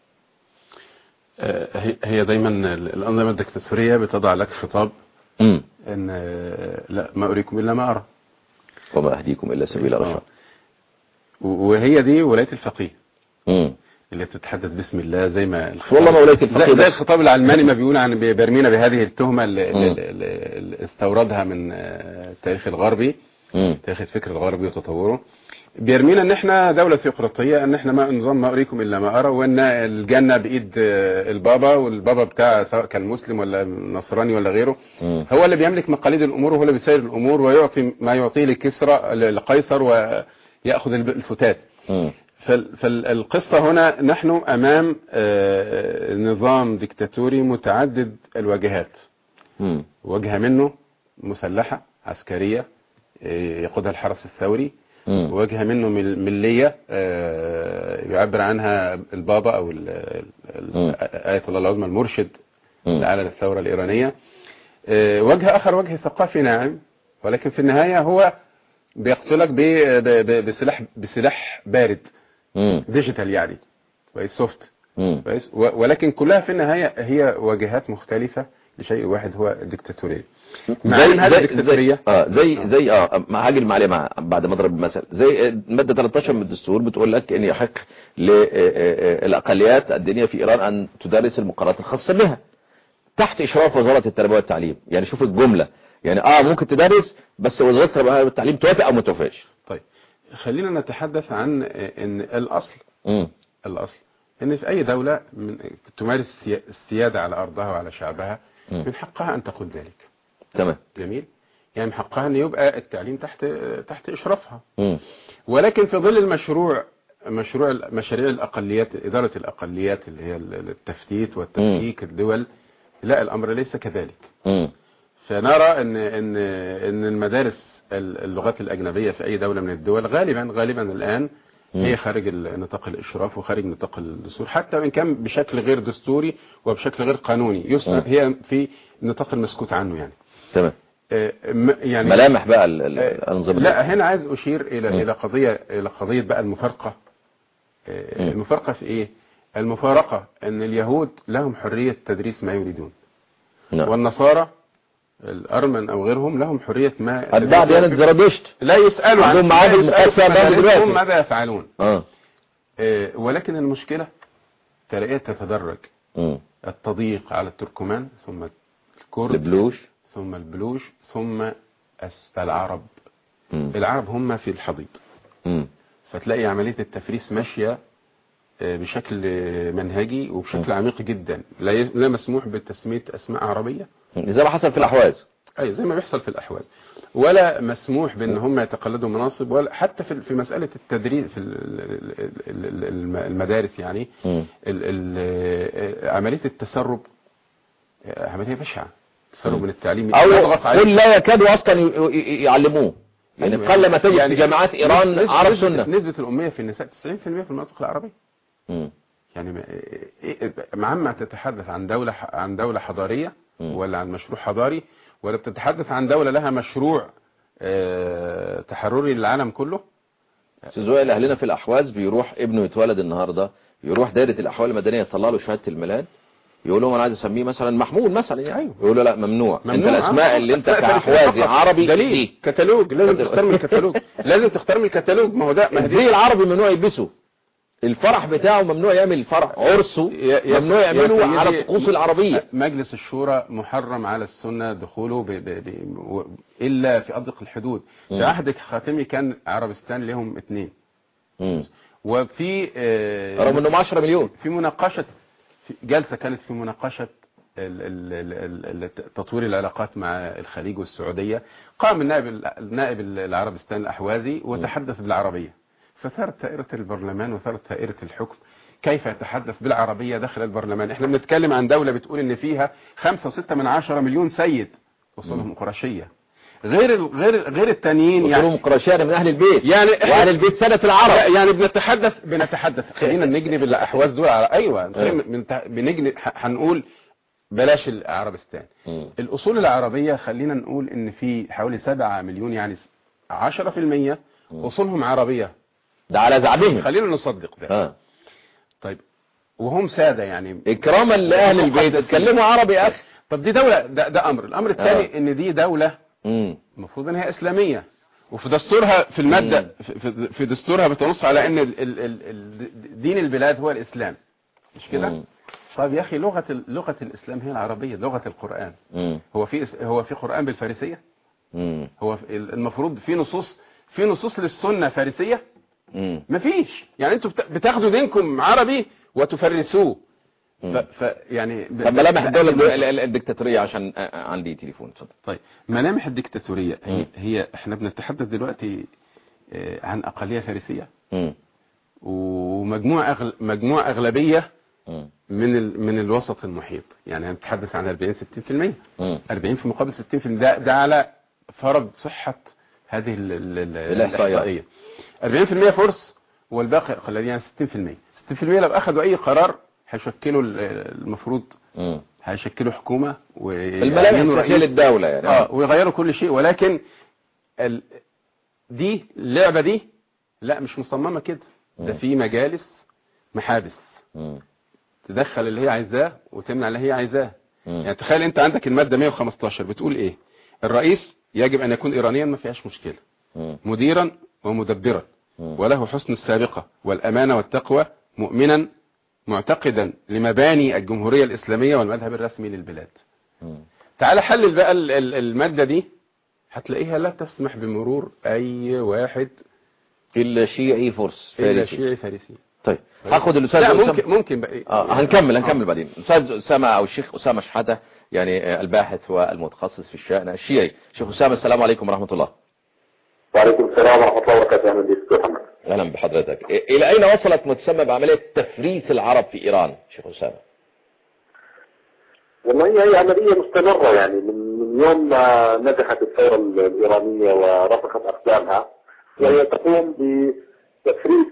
هي دايما الأنظمة الدكتاتورية بتضع لك خطاب ان لا ما أريكم إلا ما أرى وما أهديكم إلا سبيل الرشاد. وهي دي ولاية الفقيه اللي بتتحدث باسم الله، زي ما والله ما ولاية الفقيه زي الخطاب العلماني ما بيقول عن برمينا بهذه التهمة اللي استوردها من التاريخ الغربي، تاريخ الفكر الغربي وتطوره. بيرمينا ان احنا دولة ثيوقراطية، ان احنا ما نظام ما أريكم إلا ما أرى، وان الجنة بإيد البابا، والبابا بتاع سواء كان مسلم ولا نصراني ولا غيره هو اللي بيملك مقاليد الأمور وهو اللي بيسير الأمور ويعطي ما يعطيه لقيصر ويأخذ الفتات. فالقصة هنا نحن أمام نظام ديكتاتوري متعدد الواجهات. واجهة منه مسلحة عسكرية يقودها الحرس الثوري، وواجهة منه ملية يعبر عنها البابا أو آية الله العظمى المرشد الأعلى للثورة الإيرانية. وجه آخر وجه ثقافي ناعم، ولكن في النهاية هو بيقتلك بسلاح بارد ديجيتال يعني كويس، سوفت كويس، ولكن كلها في النهاية هي واجهات مختلفة لشيء واحد هو الدكتاتورية. زي هاجل معليه بعد ما اضرب مثل زي الماده 13 من الدستور بتقول لك ان يحق للاقليات الدينيه في ايران ان تدرس المقررات الخاصه بها تحت اشراف وزاره التربيه والتعليم. يعني شوف الجمله، يعني ممكن تدرس بس وزاره التربيه والتعليم توافق او ما توافقش. طيب خلينا نتحدث عن ان الاصل ان في اي دوله تمارس السياده على ارضها وعلى شعبها من حقها ان تقول ذلك. تمام، جميل. يعني من حقها ان يبقى التعليم تحت اشرافها. ولكن في ظل مشاريع الاقليات، اداره الاقليات اللي هي التفتيت والتفكيك الدول، لا الامر ليس كذلك. فنرى ان المدارس اللغات الاجنبيه في اي دوله من الدول غالبا الان هي خارج نطاق الاشراف وخارج نطاق الدستور، حتى وان كان بشكل غير دستوري وبشكل غير قانوني، هي في نطاق المسكوت عنه يعني. تمام. يعني ملامح بقى الانظمه. لا هنا عايز اشير الى قضيه بقى المفارقه. المفارقه في ايه؟ المفارقه ان اليهود لهم حريه تدريس ما يريدون، والنصارى الارمن او غيرهم لهم حريه ما بعد يعني زرادشت لا يسالوا عندهم معابد مقدسه ماذا يفعلون. ولكن المشكله تلاقيها تتدرج. التضييق على التركمان، ثم الكرد، ثم البلوش، ثم العرب. العرب هم في الحضيض. فتلاقي عملية التفريس ماشية بشكل منهجي وبشكل عميق جدا. لا مسموح بتسمية أسماء عربية زي ما حصل في الأحواز. أي زي ما بيحصل في الأحواز. ولا مسموح بأن هم يتقلدوا مناصب، ولا حتى في مسألة التدريس في المدارس يعني عملية التسرب عملية بشعة. تسرب من التعليم أو قل لا يكادوا أصلا يعلموه. يعني قل ما تجد في جامعات إيران عرب سنة. نسبة الأمية في النساء 90% في المناطق العربية. يعني عما تتحدث عن دولة حضارية ولا عن مشروع حضاري، ولا بتتحدث عن دولة لها مشروع تحرري للعالم كله. سيزوئل أهلنا في الأحواز بيروح ابنه يتولد النهاردة، يروح دائرة الأحوال المدنية يطلع له شهادة الميلاد، يقول لهم انا عايز اسميه مثلا محمود مثلا يعني. يقول له لا ممنوع. انت الاسماء اللي انت كاحوازي عربي دليل كتالوج لازم تختار من الكتالوج. لازم تختار من الكتالوج. ما هو ده زي العربي ممنوع يلبسه، الفرح بتاعه ممنوع يعمل فرح، عرسه ممنوع يعمله على الطقوس العربية. مجلس الشورى محرم على السنة دخوله الا في اضيق الحدود. في عهد خاتمي كان عربستان لهم 2. وفي رغم انهم 10 مليون. في مناقشة جلسة كانت في مناقشة تطوير العلاقات مع الخليج والسعودية، قام النائب العربستان الأحوازي وتحدث بالعربية، فثارت ثائرة البرلمان وثارت ثائرة الحكم. كيف يتحدث بالعربية داخل البرلمان؟ احنا بنتكلم عن دولة بتقول ان فيها 5.6 مليون سيد وصولهم قرشية، غير التانيين يعني قرشية من اهل البيت يعني واهل البيت سنة العرب. يعني بنتحدث خلينا نجنب الاحواز دول. ايوه بنجنب، هنقول بلاش العربستان. الاصول العربية خلينا نقول ان في حوالي 7 مليون، يعني 10% اصولهم عربية، ده على زعمهم. خلينا نصدق ده. طيب وهم سادة يعني اكراما لاهل البيت اتكلموا عربي يا اخي. طب دي دولة، ده امر. الامر الثاني ان دي دولة المفروض انها اسلامية، وفي دستورها في المادة في دستورها بتنص على ان دين البلاد هو الاسلام، مش كده؟ طيب يا اخي لغة الاسلام هي العربية، لغة القرآن. هو في قرآن بالفارسية؟ هو المفروض في نصوص للسنة فارسية؟ مفيش. يعني انتوا بتاخدوا دينكم عربي وتفرسوه. يعني ملامح الدولة الدكتاتورية، عشان عندي تليفون. طيب ملامح الدكتاتورية هي احنا بنتحدث دلوقتي عن اقلية فارسية ومجموعة اغلبية من الوسط المحيط. يعني هنتحدث عن 40-60%، 40 في مقابل 60%. ده على فرض صحة هذه الاحصائية. 40% فرس والباقي اقلية، يعني 60%. لو اخذوا اي قرار هيشكلوا المفروض هيشكلوا حكومة الملامح السياسية للدولة يعني ويغيروا كل شيء. ولكن دي اللعبة دي لا مش مصممة كده. ده في مجالس محابس تدخل اللي هي عايزاه وتمنع اللي هي عايزاه. يعني تخيل انت عندك المادة 115 بتقول ايه؟ الرئيس يجب ان يكون ايرانيا، ما فيهاش مشكلة، مديرا ومدبرا، وله حسن السابقة والامانة والتقوى، مؤمنا معتقدا لمباني الجمهورية الإسلامية والمذهب الرسمي للبلاد. تعال حلل بقى المادة دي، هتلاقيها لا تسمح بمرور أي واحد إلا شيعي فرس فارسي. إلا شيعي فارسي. طيب هاخد الأستاذ لا ممكن بقى هنكمل بعدين. الأستاذ أسامة أو الشيخ أسامة شحاتة، يعني الباحث والمتخصص في الشأن الشيعي. شيخ أسامة، السلام عليكم ورحمة الله. وعليكم السلام ورحمة الله وبركاته. أهلا بك محمد. أهلا بحضرتك. إلى أين وصلت ما تسمى بعملية تفريس العرب في إيران شيخ أسامة؟ والله هي عملية مستمرة، يعني من يوم ما نجحت الثورة الإيرانية ورسخت أقدامها، وهي تقوم بتفريس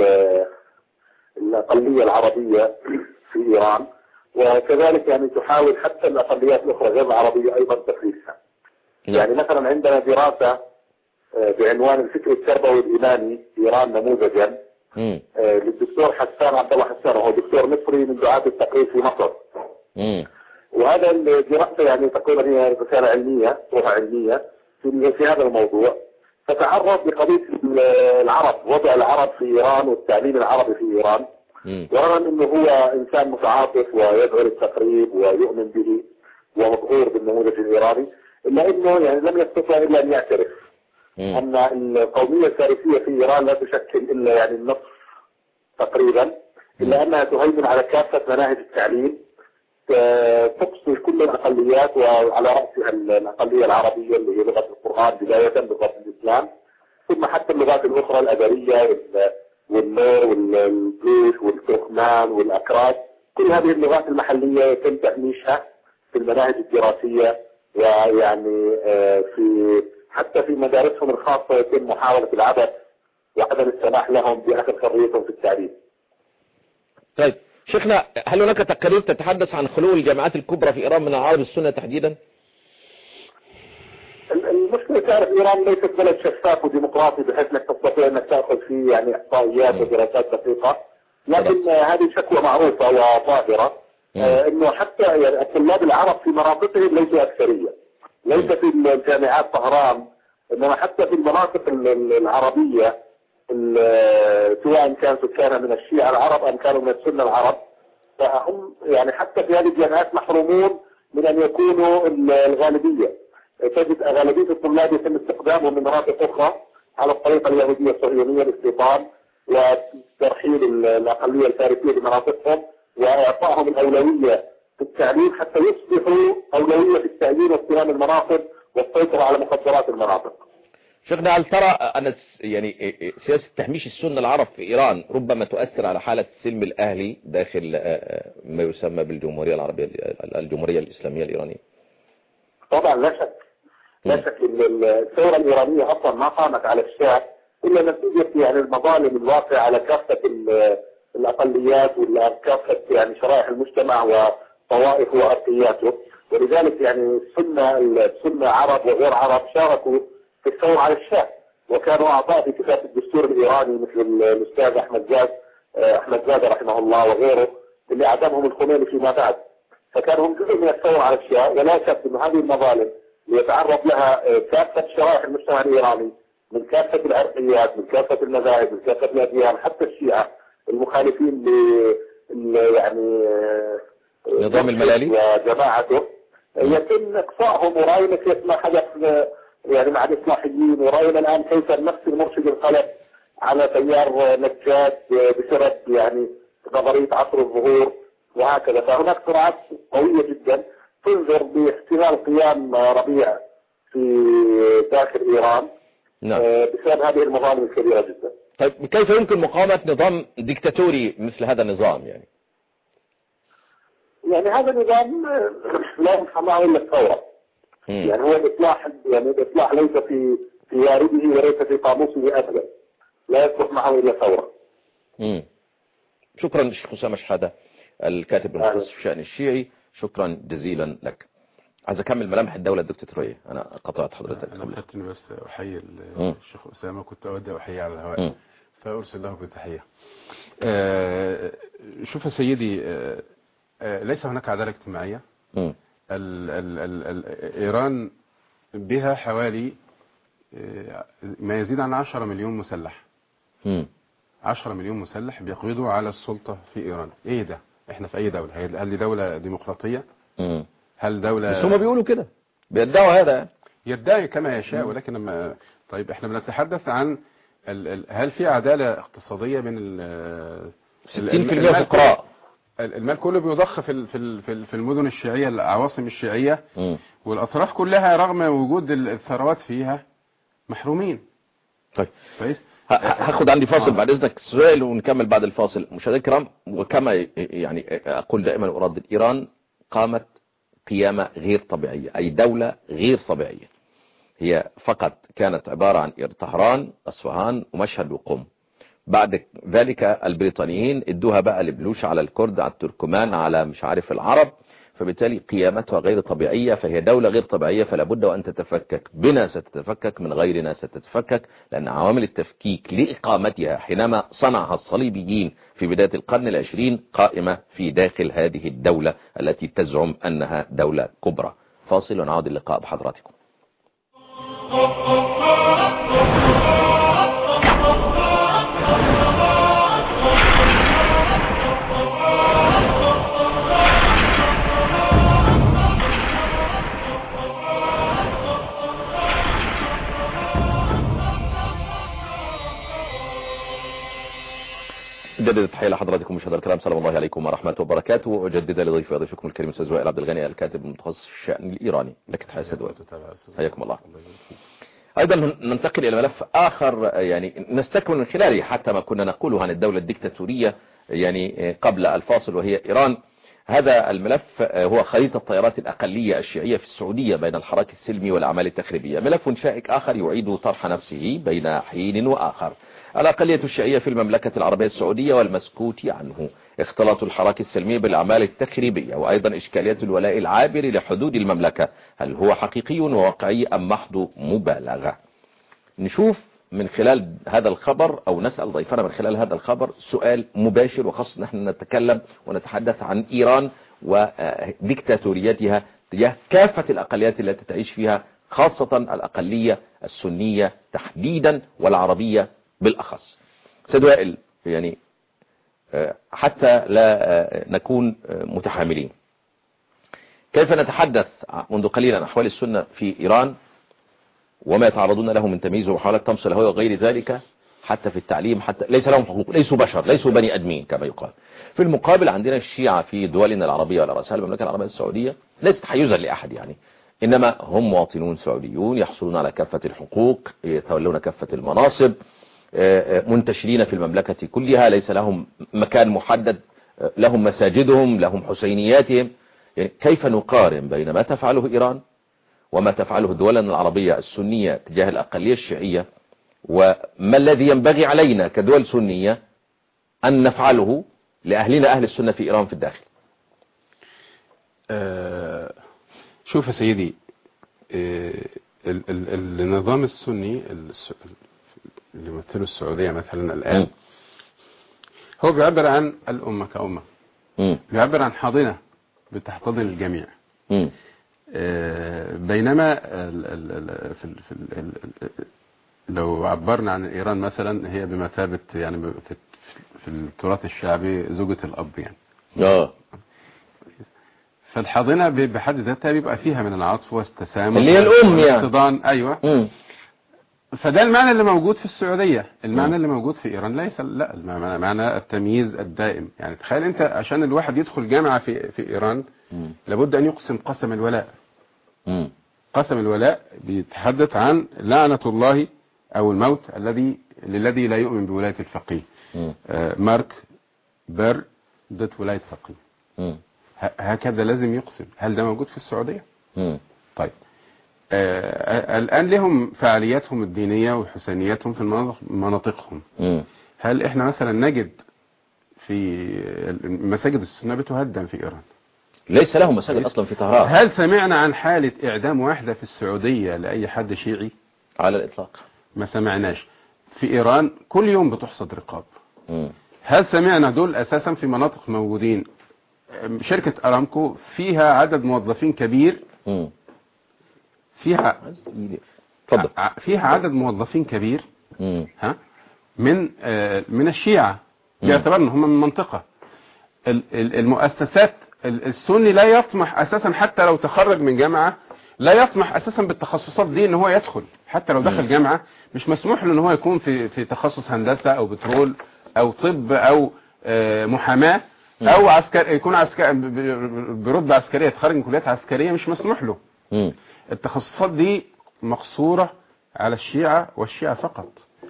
الأقلية العربية في إيران، وكذلك يعني تحاول حتى الأقليات الأخرى غير العربية أيضا تفريسها. يعني مثلا عندنا دراسة بعنوان الفكر التربوي الإيماني في إيران نموذجا للدكتور حسان عبد الله حسان، وهو دكتور مصري من دعاة التقرير في مصر. وهذا الدراسة يعني تقريبا هي رسالة علمية، صورة علمية في هذا الموضوع، تتعرض لقضية العرب، وضع العرب في إيران والتعليم العربي في إيران. ورغم أنه هو إنسان متعاطف ويدعو للتقريب ويؤمن به ومبهور بالنموذج الإيراني، إلا أنه يعني لم يستطع إلا أن يعترف أن القومية الفارسية في إيران لا تشكل إلا يعني النصف تقريبا، إلا أنها تهيمن على كافة مناهج التعليم، تقصي كل الأقليات وعلى رأسها الأقلية العربية اللي هي لغة القرآن بداية بلغة الإسلام، ثم حتى اللغات الأخرى الأدرية والنور والبلوش والتركمان والأكراد، كل هذه اللغات المحلية يتم تهميشها في المناهج الدراسية، ويعني حتى في مدارسهم الخاصة يتم محاولة العبث وعدم السماح لهم بأخذ حريتهم في التعليم. طيب شيخنا، هل هناك تقارير تتحدث عن خلو الجامعات الكبرى في إيران من العرب السنة تحديدا؟ المشكلة تعرف إيران ليست بلد شفاف وديمقراطي بحيث انك تستطيع انك تأخذ فيه يعني احصائيات ودراسات دقيقة، لكن هذه شكوى معروفة وظاهرة انه حتى يعني الطلاب العرب في مناطقهم ليسوا أكثرية، ليس في الجامعات طهران، انما حتى في المناطق العربية سواء كان سكانها من الشيعة العرب أم كانوا من السنة العرب، فهم يعني حتى في هذه الجامعات محرومون من أن يكونوا الغالبية. تجد غالبية الطلاب يتم استخدامهم من مناطق أخرى على الطريقة اليهودية الصهيونية الاستيطان وترحيل الأقلية الفارسية بمناطقهم وإعطائهم الأولوية في التعليم حتى يصبحوا أولوية في التعليم واستلام المناصب والسيطرة على مقدرات المناطق. شيخنا، هل ترى أن يعني سياسة تهميش السنة العرب في إيران ربما تؤثر على حالة السلم الأهلي داخل ما يسمى بالجمهورية العربية الجمهورية الإسلامية الإيرانية؟ طبعا لا شك، لا شك ان الثورة الإيرانية أصلا ما قامت على الشعب إلا نتيجة يعني المظالم الواقعة على كافة الأقليات وكافة يعني شرائح المجتمع وطوائفه وأرقياته، ولذلك يعني السنة عرب وغير عرب شاركوا في الثورة على الشعب، وكانوا أعضاء في كتابة الدستور الإيراني مثل الأستاذ أحمد زاد رحمه الله وغيره اللي أعدمهم الخميني فيما بعد. فكانوا هم جزء من الثورة على الشيعة، ولا شك أن هذه المظالم ليتعرض لها كافة شرائح المجتمع الإيراني من كافة العرقيات، من كافة المذاهب، من كافة الأديان، حتى الشيعة المخالفين يعني نظام الملالي وجماعته، يتم إقصائهم. ورأينا كيف ما حدث يعني مع الإصلاحيين، ورأينا الآن كيف نفس المرشد انقلب على تيار نجاد بسبب يعني نظرية عصر الظهور وهكذا. فهناك صراعات قوية جدا تنذر باحتمال قيام ربيع في داخل إيران بسبب هذه المظالم الكبيرة جدا. طيب كيف يمكن مقاومة نظام ديكتاتوري مثل هذا النظام؟ يعني هذا النظام لا ينفع معه إلا الثورة. يعني هو الإصلاح، يعني الإصلاح ليس في يارده وليس في قاموسه أبدا، لا يصلح معه إلا ثورة. شكرا شيخ أسامة شحادة الكاتب المختص في الشأن الشيعي، شكرا جزيلا لك. عايز أكمل ملامح الدولة الدكتاتورية. أنا قطعت حضرتك. أنا خدتني بس أحيي الشيخ أسامة، كنت أودي أحيي على الهواء فأرسل له بتحية. شوف يا سيدي، ليس هناك عدالة اجتماعية. إيران بها حوالي ما يزيد عن 10 مليون مسلح. 10 مليون مسلح بيقبضوا على السلطة في إيران. إيه ده؟ إحنا في أي دولة؟ هل دي دولة ديمقراطية؟ هل دولة؟ بس هم بيقولوا كده، بيدعوا هذا، يدعي كما يشاء، ولكن لما طيب إحنا بنتحدث عن هل في عدالة اقتصادية بين 60% فقراء؟ المال كله بيضخ في المدن الشيعية، العواصم الشيعية، والأطراف كلها رغم وجود الثروات فيها محرومين. طيب هاخد عندي فاصل بعد إذنك سؤال ونكمل بعد الفاصل. مشاهدينا الكرام، وكما يعني أقول دائما وأردد، إيران قامت قيامة غير طبيعية، أي دولة غير طبيعية. هي فقط كانت عبارة عن طهران، أصفهان، ومشهد، وقم. بعد ذلك البريطانيين ادوها بقى البلوش على الكرد، على التركمان، على مش عارف العرب، فبالتالي قيامتها غير طبيعية. فهي دولة غير طبيعية، فلا بد وأن تتفكك. بنا ستتفكك، من غيرنا ستتفكك، لأن عوامل التفكيك لإقامتها حينما صنعها الصليبيين في بداية القرن العشرين قائمة في داخل هذه الدولة التي تزعم أنها دولة كبرى. فاصل ونعود اللقاء بحضراتكم. جدد تحية لحضراتكم مشاهدينا الكرام، سلام الله عليكم ورحمة وبركاته. وأجدد لضيفكم الكريم أستاذ وائل عبد الغني الكاتب المتخصص في الشأن الإيراني. لك تحية سيد وائل، حياكم الله. أيضا ننتقل إلى ملف آخر يعني نستكمل من خلاله حتى ما كنا نقوله عن الدولة الدكتاتورية يعني قبل الفاصل، وهي إيران. هذا الملف هو خريطة التيارات الأقلية الشيعية في السعودية بين الحراك السلمي والأعمال التخريبية. ملف شائك آخر يعيد طرح نفسه بين حين وآخر. الأقلية الشيعية في المملكة العربية السعودية والمسكوت عنه، اختلاط الحراك السلمي بالأعمال التخريبية، وأيضا إشكالية الولاء العابر لحدود المملكة، هل هو حقيقي وواقعي أم محض مبالغة؟ نشوف من خلال هذا الخبر أو نسأل ضيفنا من خلال هذا الخبر سؤال مباشر، وخاصة نحن نتكلم ونتحدث عن إيران وديكتاتوريتها تجاه كافة الأقليات التي تعيش فيها، خاصة الأقلية السنية تحديدا والعربية بالأخص. سيد وائل، يعني حتى لا نكون متحاملين، كيف نتحدث منذ قليل عن أحوال السنة في إيران وما يتعرضون له من تمييز ومحاولات طمس الهوية وغير ذلك، حتى في التعليم، حتى ليس لهم حقوق، ليسوا بشر، ليسوا بني أدمين كما يقال. في المقابل عندنا الشيعة في دولنا العربية وعلى رأسها المملكة العربية السعودية، ليس تحيزا لأحد يعني، إنما هم مواطنون سعوديون يحصلون على كافة الحقوق، يتولون كافة المناصب، منتشرين في المملكة كلها، ليس لهم مكان محدد، لهم مساجدهم، لهم حسينياتهم. يعني كيف نقارن بين ما تفعله إيران وما تفعله دولنا العربية السنية تجاه الأقلية الشيعية، وما الذي ينبغي علينا كدول سنية أن نفعله لأهلنا أهل السنة في إيران في الداخل؟ شوف يا سيدي، النظام السني اللي مثلوا السعودية مثلا الآن هو بيعبر عن الأمة كأمة، بيعبر عن حاضنة بتحتضن الجميع. بينما لو عبرنا عن إيران مثلا هي بمثابة يعني في التراث الشعبي زوجة الأب يعني. فالحاضنة بحد ذاتها بيبقى فيها من العطف والتسامح اللي هي الأم يعني الاحتضان. أيوة. فده المعنى اللي موجود في السعودية. المعنى اللي موجود في إيران ليس، لا، المعنى التمييز الدائم. يعني تخيل أنت عشان الواحد يدخل جامعة في إيران لابد أن يقسم قسم الولاء. قسم الولاء بيتحدث عن لعنة الله أو الموت الذي لا يؤمن بولاية الفقيه. مارك بير ضد ولاية فقيه. هكذا لازم يقسم. هل ده موجود في السعودية؟ طيب الآن لهم فعالياتهم الدينية وحسينياتهم في مناطقهم. هل احنا مثلا نجد في مساجد السنة بتهدم في إيران؟ ليس لهم مساجد أصلا في طهران. هل سمعنا عن حالة إعدام واحدة في السعودية لأي حد شيعي؟ على الإطلاق ما سمعناش. في إيران كل يوم بتحصد رقاب. هل سمعنا دول أساسا في مناطق موجودين؟ شركة أرامكو فيها عدد موظفين كبير. فيها عدد موظفين كبير من الشيعة باعتبار ان هم من منطقة. المؤسسات السني لا يطمح اساسا حتى لو تخرج من جامعة لا يطمح اساسا بالتخصصات دي ان هو يدخل. حتى لو دخل جامعة مش مسموح له ان هو يكون في تخصص هندسة او بترول او طب او محاماة او عسكر، يكون عسكر برتبة عسكرية، يتخرج من كليات عسكرية، مش مسموح له. التخصصات دي مقصورة على الشيعة والشيعة فقط.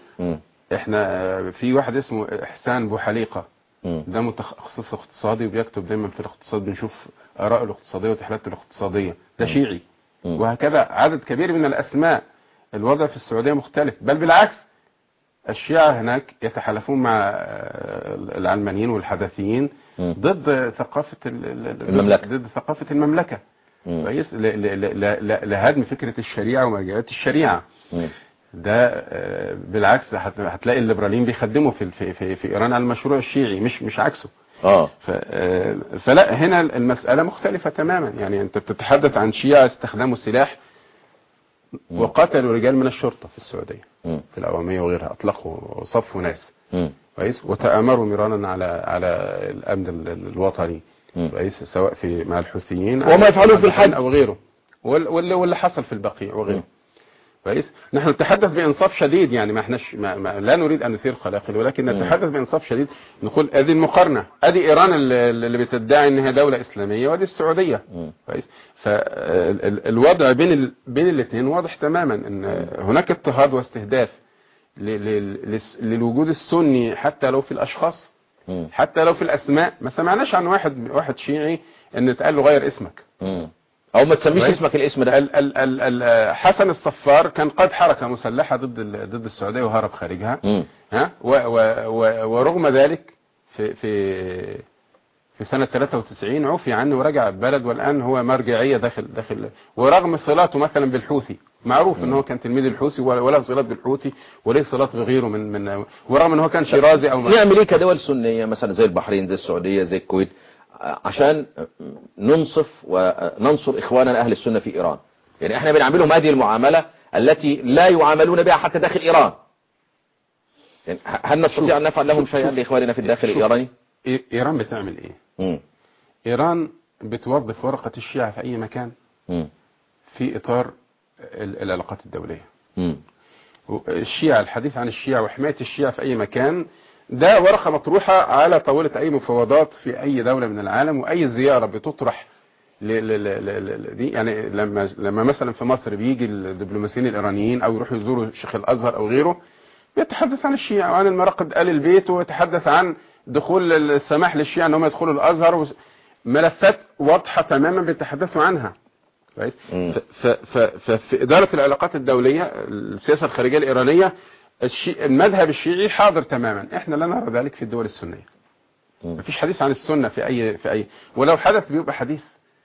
احنا في واحد اسمه إحسان بوحليقة، ده متخصص اقتصادي وبيكتب دايما في الاقتصاد، بنشوف آراء الاقتصادية وتحليلاته الاقتصادية، ده شيعي. وهكذا عدد كبير من الأسماء. الوضع في السعودية مختلف، بل بالعكس الشيعة هناك يتحالفون مع العلمانيين والحدثيين ضد ثقافة المملكة، ضد ثقافة المملكة. كويس، لهدم فكرة الشريعة ومرجعيات الشريعة. ده بالعكس هتلاقي الليبراليين بيخدموا في إيران على المشروع الشيعي، مش عكسه. فلا، هنا المسألة مختلفة تماما. يعني انت بتتحدث عن شيعة استخدموا سلاح وقتلوا رجال من الشرطة في السعودية في الأوامية وغيرها، أطلقوا وصفوا ناس. كويس، وتآمروا مرانا على الأمن الوطني. كويس، سواء مع الحوثيين وما يفعلوه في الحج أو غيره، واللي حصل في البقيع وغيره. كويس، نحن نتحدث بإنصاف شديد. يعني ما احناش لا نريد أن نثير قلاقل، ولكن نتحدث بإنصاف شديد. نقول هذه المقارنة، ادي إيران اللي بتدعي أنها دولة إسلامية، وادي السعودية. كويس، فالوضع بين الاثنين واضح تماما ان هناك اضطهاد واستهداف للوجود السني، حتى لو في الاشخاص، حتى لو في الاسماء. ما سمعناش عن واحد شيعي ان اتقال له غير اسمك او ما تسميش اسمك الاسم ده. حسن الصفار كان قائد حركة مسلحة ضد السعودية وهرب خارجها. ورغم ذلك في سنة 93 عفي عنه ورجع البلد، والآن هو مرجعية داخل. ورغم صلاته مثلا بالحوثي، معروف ان هو كان تلميذ الحوثي ولا صلات بالحوثي ولا صلات بغيره من ورغم ان هو كان شيرازي او نعمل ايه كدول سنية مثلا زي البحرين، زي السعودية، زي الكويت، عشان ننصف وننصر اخواننا اهل السنة في ايران؟ يعني احنا بنعملهم هذه المعاملة التي لا يعاملون بها حتى داخل ايران. يعني هل نستطيع ان نفعل لهم شيئا لاخواننا في الداخل الايراني؟ ايران بتعمل ايه؟ ايران بتوظف ورقة الشيعة في اي مكان في اطار العلاقات الدولية. الشيعة، الحديث عن الشيعة وحماية الشيعة في اي مكان، ده ورقة مطروحة على طاولة اي مفاوضات في اي دولة من العالم. واي زيارة بتطرح دي، يعني لما مثلا في مصر بيجي الدبلوماسيين الايرانيين او يروحوا يزوروا شيخ الازهر او غيره، بيتحدث عن الشيعة وعن المراقد آل البيت، ويتحدث عن دخول السماح للشيعة انهم يدخلوا الازهر. ملفات واضحة تماما بيتحدثوا عنها. ففي إدارة العلاقات الدولية، السياسة الخارجية الإيرانية، المذهب الشيعي حاضر تماما. احنا لا نرى ذلك في الدول السنية. مفيش حديث عن السنة في أي ولو حدث بيبقى حديث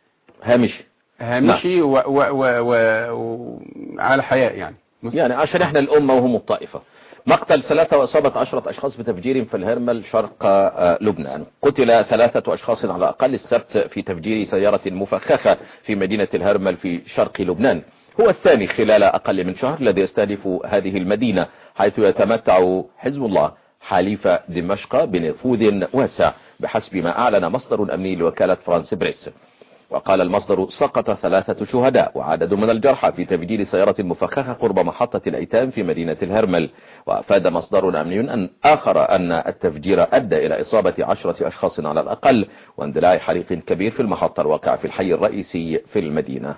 هامشي وعلى حياء يعني عشان احنا الأمة وهم الطائفة. مقتل 3 وإصابة 10 أشخاص بتفجير في الهرمل شرق لبنان. قتل 3 أشخاص على الأقل السبت في تفجير سيارة مفخخة في مدينة الهرمل في شرق لبنان. هو الثاني خلال أقل من شهر الذي يستهدف هذه المدينة، حيث يتمتع حزب الله حليف دمشق بنفوذ واسع بحسب ما أعلن مصدر أمني لوكالة فرانس بريس. وقال المصدر: سقط 3 شهداء وعدد من الجرحى في تفجير سيارة مفخخة قرب محطة الأيتام في مدينة الهرمل. وأفاد مصدر أمني آخر أن التفجير أدى إلى إصابة 10 أشخاص على الأقل واندلاع حريق كبير في المحطة الواقع في الحي الرئيسي في المدينة.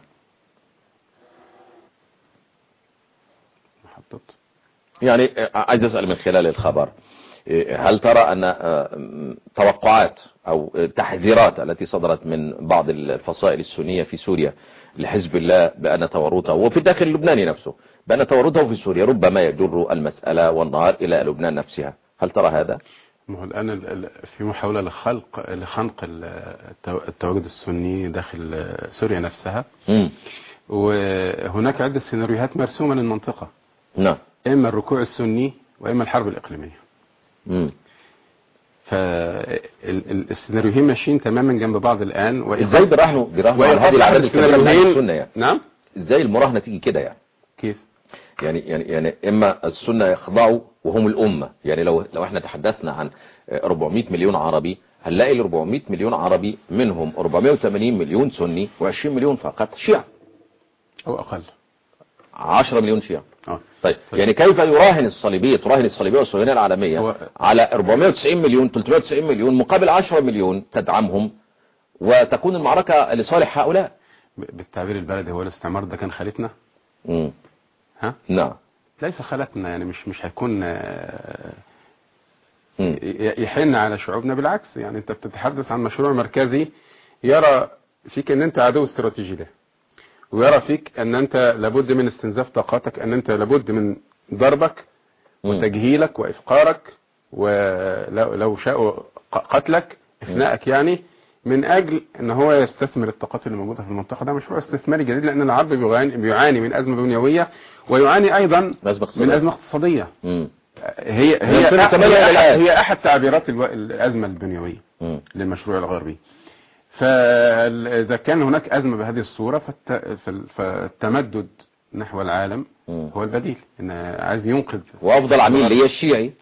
يعني عايز أسأل من خلال الخبر، هل ترى أن توقعات أو تحذيرات التي صدرت من بعض الفصائل السنية في سوريا لحزب الله بأن تورطه وفي الداخل اللبناني نفسه بأن تورطه في سوريا ربما يجر المسألة والنهار إلى لبنان نفسها، هل ترى هذا؟ الآن في محاولة لخنق التواجد السني داخل سوريا نفسها. وهناك عدة سيناريوهات مرسومة للمنطقة. نعم. إما الركوع السني وإما الحرب الإقليمية. فالسيناريوهين ماشيين تماما جنب بعض الآن. ازاي براهنوا على هذه العدد الكبيرة من السنة يعني؟ نعم. ازاي المراهنة تيجي كده يعني؟ كيف؟ يعني اما السنة يخضعوا وهم الأمة، يعني لو احنا تحدثنا عن 400 مليون عربي هنلاقي ال 400 مليون عربي منهم 480 مليون سني و20 مليون فقط شيعة أو أقل، 10 مليون شيعة. طيب يعني كيف تراهن الصليبية والصهيونية العالمية على 490 مليون 390 مليون مقابل 10 مليون تدعمهم وتكون المعركة لصالح هؤلاء؟ بالتعبير البلدي هو الاستعمار ده كان خالتنا. ها؟ نعم. ليس خالتنا، يعني مش هيكون يحن على شعوبنا، بالعكس. يعني انت بتتحدث عن مشروع مركزي يرى فيك ان انت عدو استراتيجي له، ويرى فيك ان انت لابد من استنزاف طاقاتك، ان انت لابد من ضربك وتجهيلك وافقارك، ولو شاءوا قتلك افنائك، يعني من اجل ان هو يستثمر الطاقات اللي موجوده في المنطقه. ده مشروع استثماري جديد، لان العرب بيعاني من ازمه بنيويه ويعاني ايضا من ازمه اقتصاديه. هي احد تعبيرات الازمه البنيويه للمشروع الغربي. فإذا كان هناك أزمة بهذه الصورة فالتمدد نحو العالم هو البديل، إن عايز ينقذ. وأفضل عميل ليه الشيعي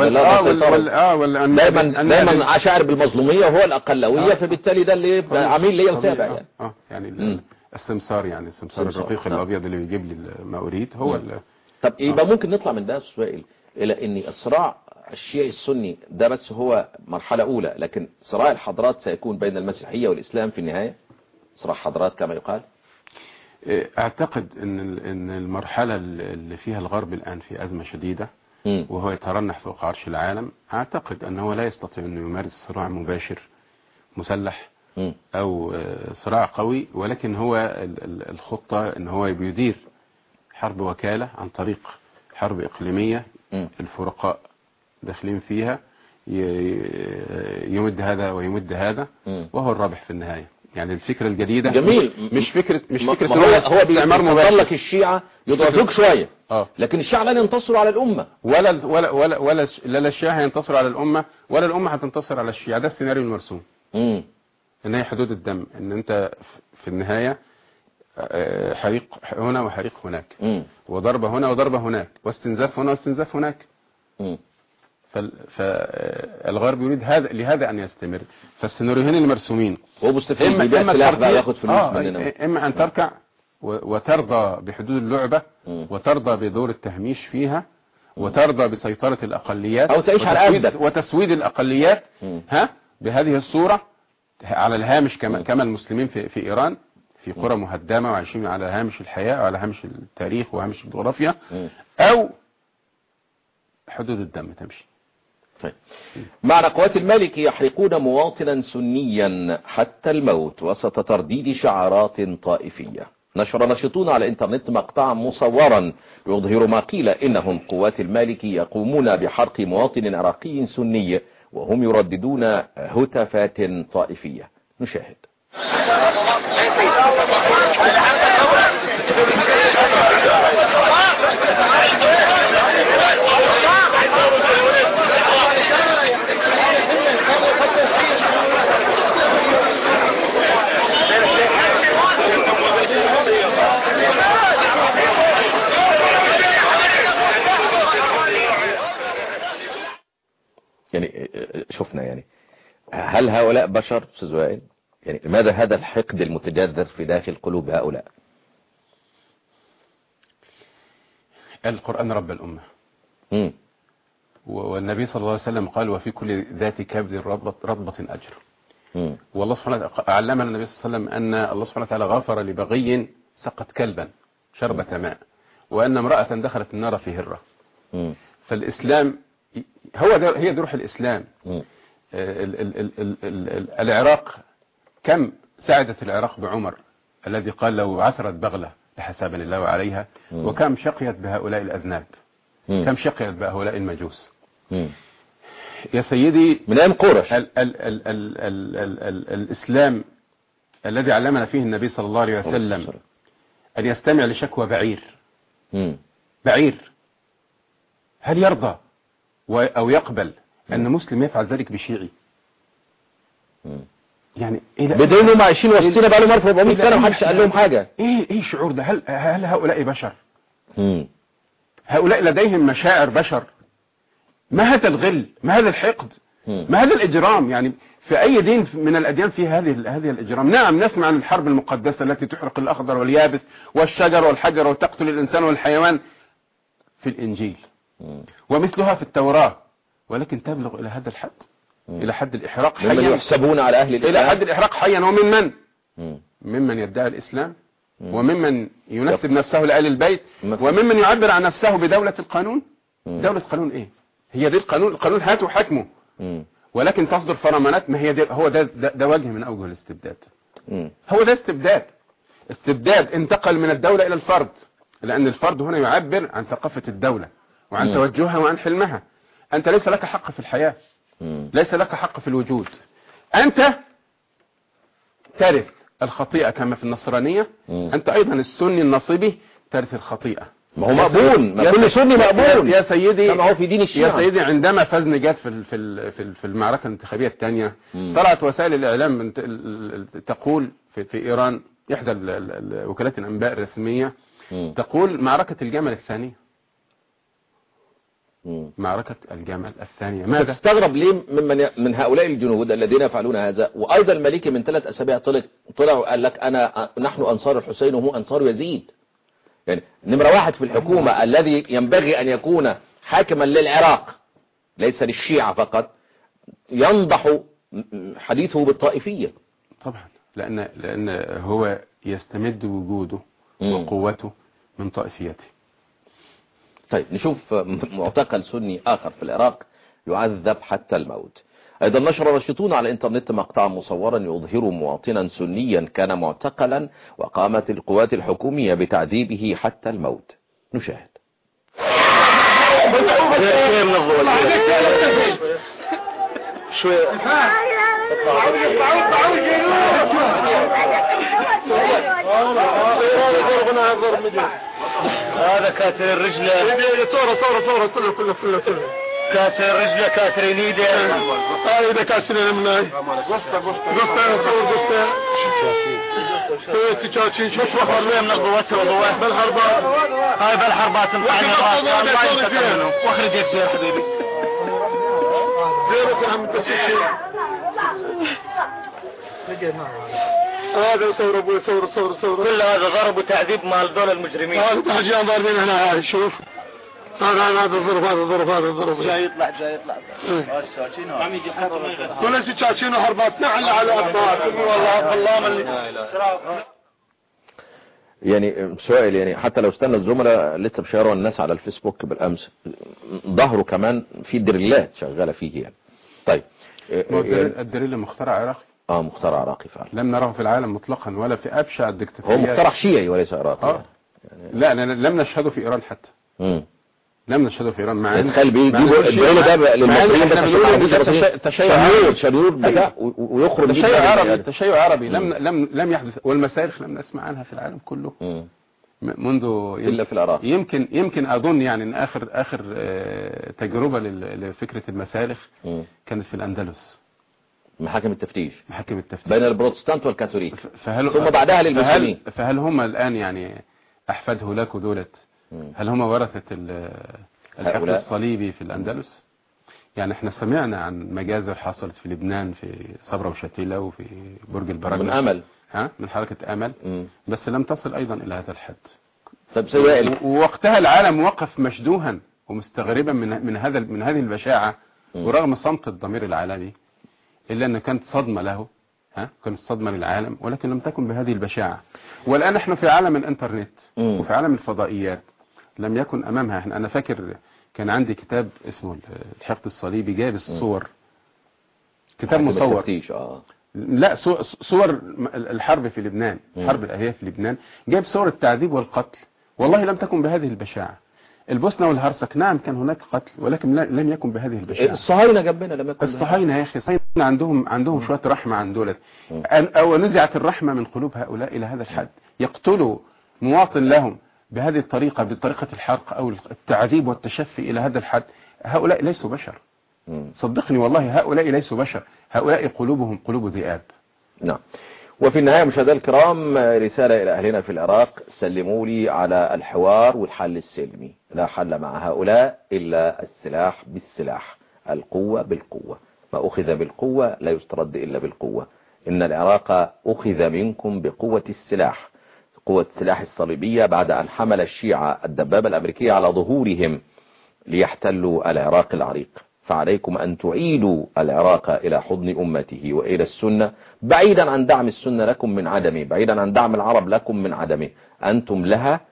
دايما عشائر بالمظلومية وهو الأقلوية، فبالتالي ده اللي عميل ليه وتابع يعني السمسار، يعني السمسار الرقيق الأبيض اللي بيجيب لي ما أريد هو. طب يبقى ممكن نطلع من ده سؤال إلى أن الصراع الشيعي السني ده بس هو مرحلة أولى، لكن صراع الحضارات سيكون بين المسيحية والإسلام في النهاية، صراع حضارات كما يقال. أعتقد أن المرحلة اللي فيها الغرب الآن في أزمة شديدة وهو يترنح فوق عرش العالم، أعتقد أنه لا يستطيع أن يمارس صراع مباشر مسلح أو صراع قوي، ولكن هو الخطة أن هو بيدير حرب وكالة عن طريق حرب إقليمية الفرقاء داخلين فيها، يمد هذا ويمد هذا، وهو الرابح في النهاية. يعني الفكرة الجديدة جميل، مش فكرة هو بيستعمر لك الشيعة يضعفوك شوية، لكن الشيعة لن ينتصروا على الأمة، ولا الشيعة هينتصروا على الأمة، ولا الأمة هتنتصر على الشيعة. ده السيناريو المرسوم. ان هي حدود الدم، ان انت في النهاية حريق هنا وحريق هناك، وضربة هنا وضربة هناك، واستنزاف هنا واستنزاف هناك. فالغرب يريد لهذا أن يستمر. فالسيناريوهين المرسومين هو مستفيد بيبيع سلاح بقى ياخد فلوس مننا، إما أن تركع وترضى بحدود اللعبة، وترضى بدور التهميش فيها، وترضى بسيطرة الأقليات، أو تعيش على وتسويد الأقليات بهذه الصورة على الهامش، كما المسلمين في إيران في قرى مهدمة وعايشين على هامش الحياة وعلى هامش التاريخ وهامش الجغرافيا، أو حدود الدم تمشي. طيب. معنى قوات المالكي يحرقون مواطنا سنيا حتى الموت وسط ترديد شعارات طائفية. نشر ناشطون على الانترنت مقطعا مصورا يظهر ما قيل انهم قوات المالكي يقومون بحرق مواطن عراقي سني وهم يرددون هتافات طائفية. نشاهد. شفنا يعني هل هؤلاء بشر أستاذ وائل؟ يعني لماذا هذا الحقد المتجذر في داخل قلوب هؤلاء؟ القرآن رب الأمة. والنبي صلى الله عليه وسلم قال وفي كل ذات كبد رطبة أجر. والله سبحانه وتعالى علمنا النبي صلى الله عليه وسلم أن الله سبحانه وتعالى غفر لبغي سقط كلبا شربة ماء، وأن امرأة دخلت النار في هرة. فالإسلام هي دي روح الإسلام. العراق كم ساعدت العراق بعمر الذي قال لو عثرت بغلة لحسابني الله عليها، وكم شقيت بهؤلاء الأذناب، كم شقيت بهؤلاء المجوس. يا سيدي من أيام قرش الإسلام الذي علمنا فيه النبي صلى الله عليه وسلم أن يستمع لشكوى بعير هل يرضى أو يقبل أن مسلم يفعل ذلك بشيعي؟ يعني بدينهم عايشين وسطنا بقى لهم 1400 سنة ومحدش قال لهم حاجة. ايه الشعور ده؟ هل هؤلاء بشر؟ هؤلاء لديهم مشاعر بشر؟ ما هذا الغل؟ ما هذا الحقد؟ ما هذا الإجرام؟ يعني في أي دين من الأديان فيه هذه الإجرام؟ نعم نسمع عن الحرب المقدسة التي تحرق الأخضر واليابس والشجر والحجر وتقتل الإنسان والحيوان في الإنجيل، ومثلها في التوراة، ولكن تبلغ إلى هذا الحد، إلى حد الإحراق حيا، ممن يحسبون على أهل الإسلام، إلى حد الإحراق حيا. ومن ممن يدعي الإسلام، وممن ينسب نفسه لآل البيت، وممن يعبر عن نفسه بدولة القانون. دولة قانون إيه؟ هي دي القانون هاته وحكمه، ولكن تصدر فرمانات. ما هي دي؟ هو ده وجه من أوجه الاستبداد. هو ده استبداد انتقل من الدولة إلى الفرد، لأن الفرد هنا يعبر عن ثقافة الدولة وعن توجهها وعن حلمها. أنت ليس لك حق في الحياة، ليس لك حق في الوجود. أنت ترث الخطيئة كما في النصرانية، أنت أيضا السني النصيبي ترث الخطيئة. ما هو مقبول، ما كل سني مقبول يا سيدي، كما هو في دين الشيعة. يا سيدي عندما فاز نجاة في المعركة الانتخابية الثانية، طلعت وسائل الإعلام تقول في إيران، إحدى وكالات الأنباء الرسمية تقول معركة الجمل الثانية. معركة الجمل الثانية. ماذا تستغرب ليه من هؤلاء الجنود الذين يفعلون هذا؟ وأيضا الملكي من 3 أسابيع طلع وقال لك نحن أنصار الحسين وهو أنصار يزيد. يعني نمرة 1 في الحكومة الذي ينبغي أن يكون حاكما للعراق ليس للشيعة فقط، ينضح حديثه بالطائفية. طبعا لأن هو يستمد وجوده وقوته من طائفيته. طيب نشوف معتقل سني آخر في العراق يعذب حتى الموت. أيضا نشر ناشطون على الإنترنت مقطعا مصورا يظهر مواطنا سنيا كان معتقلا وقامت القوات الحكومية بتعذيبه حتى الموت. نشاهد. هذا كاسر الرجلة، صورة كله كاسر الرجلة، كاسر ايده، هذا كاسر المناي، قصة سويت تشاتشين. شوف وين من القوات والقوات بالحربات، هاي بالحربات واخرج يا حبيبي زيرك يا عم تسوي هذا صور ابوي، صور كل هذا ضرب وتعذيب مال دول المجرمين. هذا تحجيان ضاربين هنا. هاي شوف هذا الضرب جاي يطلع عم يجي حرب ولا سكاكين وحربات نعل على أربعات. والله اللي يعني سؤال، يعني حتى لو استنى الزملاء لسه بشيروا الناس على الفيسبوك بالأمس ظهروا كمان في دريلات شغالة فيه يعني. طيب الدريل مخترع عراقي. مخترع عراقي فعلا، لم نراه في العالم مطلقا ولا في أبشع الدكتاتوريات. هو مخترع شيعي وليس عراقي يعني. لا لم نشهده في إيران حتى. لم نشهده في إيران. مع ان تخيل بيجيبوا الدريل ده للمصريين بس تشيع بتاع ويخرج تشيع عربي لم يحدث. والمسارخ لم نسمع عنها في العالم كله منذ إلا في العراق. يمكن أظن يعني ان آخر تجربة لفكرة المسارخ كانت في الأندلس، محاكم التفتيش بين البروتستانت والكاثوليك، ثم بعدها للمسلمين. فهل هم الآن يعني أحفاد هولاكو دولت، هل هم ورثة الحقل الصليبي في الأندلس؟ يعني احنا سمعنا عن مجازر حصلت في لبنان في صبرا وشتيلة وفي برج البرج من أمل، من حركة أمل، بس لم تصل أيضا إلى هذا الحد. طب سؤال، ووقتها العالم وقف مشدوها ومستغربا من هذه البشاعة، ورغم صمت الضمير العالمي إلا أن كانت صدمة له، كانت صدمة للعالم، ولكن لم تكن بهذه البشاعة. والآن نحن في عالم الإنترنت وفي عالم الفضائيات لم يكن أمامها. أنا فاكر كان عندي كتاب اسمه الحقد الصليبي، جايب الصور، كتاب مصور، لا صور الحرب في لبنان، الحرب الأهلية في لبنان، جايب صور التعذيب والقتل، والله لم تكن بهذه البشاعة. البوسنة والهرسك نعم كان هناك قتل، ولكن لم يكن بهذه البشاعة. الصهاينة جنبنا لم يكن، الصهاينة يا أخي، الصهاينة عندهم شوية رحمة عن دولت، أو نزعت الرحمة من قلوب هؤلاء إلى هذا الحد، يقتلوا مواطن لهم بهذه الطريقة، بطريقة الحرق أو التعذيب والتشفي إلى هذا الحد. هؤلاء ليسوا بشر، صدقني والله هؤلاء ليسوا بشر، هؤلاء قلوبهم قلوب ذئاب. نعم. وفي النهاية مشاهدينا الكرام، رسالة إلى أهلنا في العراق: سلموا لي على الحوار والحل السلمي، لا حل مع هؤلاء إلا السلاح بالسلاح، القوة بالقوة، ما أخذ بالقوة لا يسترد إلا بالقوة. إن العراق أخذ منكم بقوة السلاح، قوة السلاح الصليبية، بعد أن حمل الشيعة الدبابة الأمريكية على ظهورهم ليحتلوا العراق العريق. فعليكم أن تعيدوا العراق إلى حضن أمته وإلى السنة، بعيدا عن دعم السنة لكم من عدمه، بعيدا عن دعم العرب لكم من عدمه. أنتم لها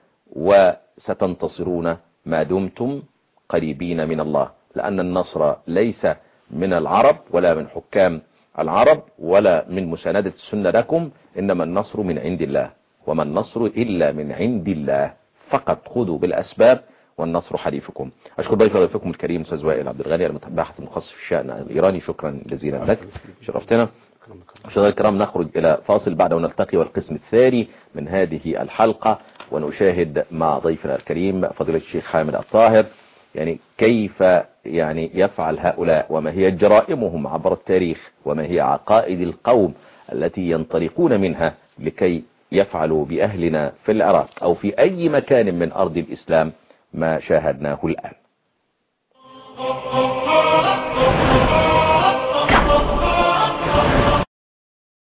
وستنتصرون ما دمتم قريبين من الله، لأن النصر ليس من العرب ولا من حكام العرب ولا من مساندة السنة لكم، إنما النصر من عند الله، وما النصر إلا من عند الله فقط. خذوا بالأسباب والنصر حليفكم. أشكر ضيفكم الكريم أستاذ وائل عبد الغني، المتباحث المخصص في الشأن الإيراني، شكرا جزيلا لك، شرفتنا. مشاهدينا الكرام، نخرج إلى فاصل بعد ونلتقي والقسم الثاني من هذه الحلقة، ونشاهد مع ضيفنا الكريم فضيلة الشيخ حامد الطاهر يعني كيف يفعل هؤلاء، وما هي جرائمهم عبر التاريخ، وما هي عقائد القوم التي ينطلقون منها لكي يفعلوا بأهلنا في العراق أو في أي مكان من أرض الإسلام ما شاهدناه الآن.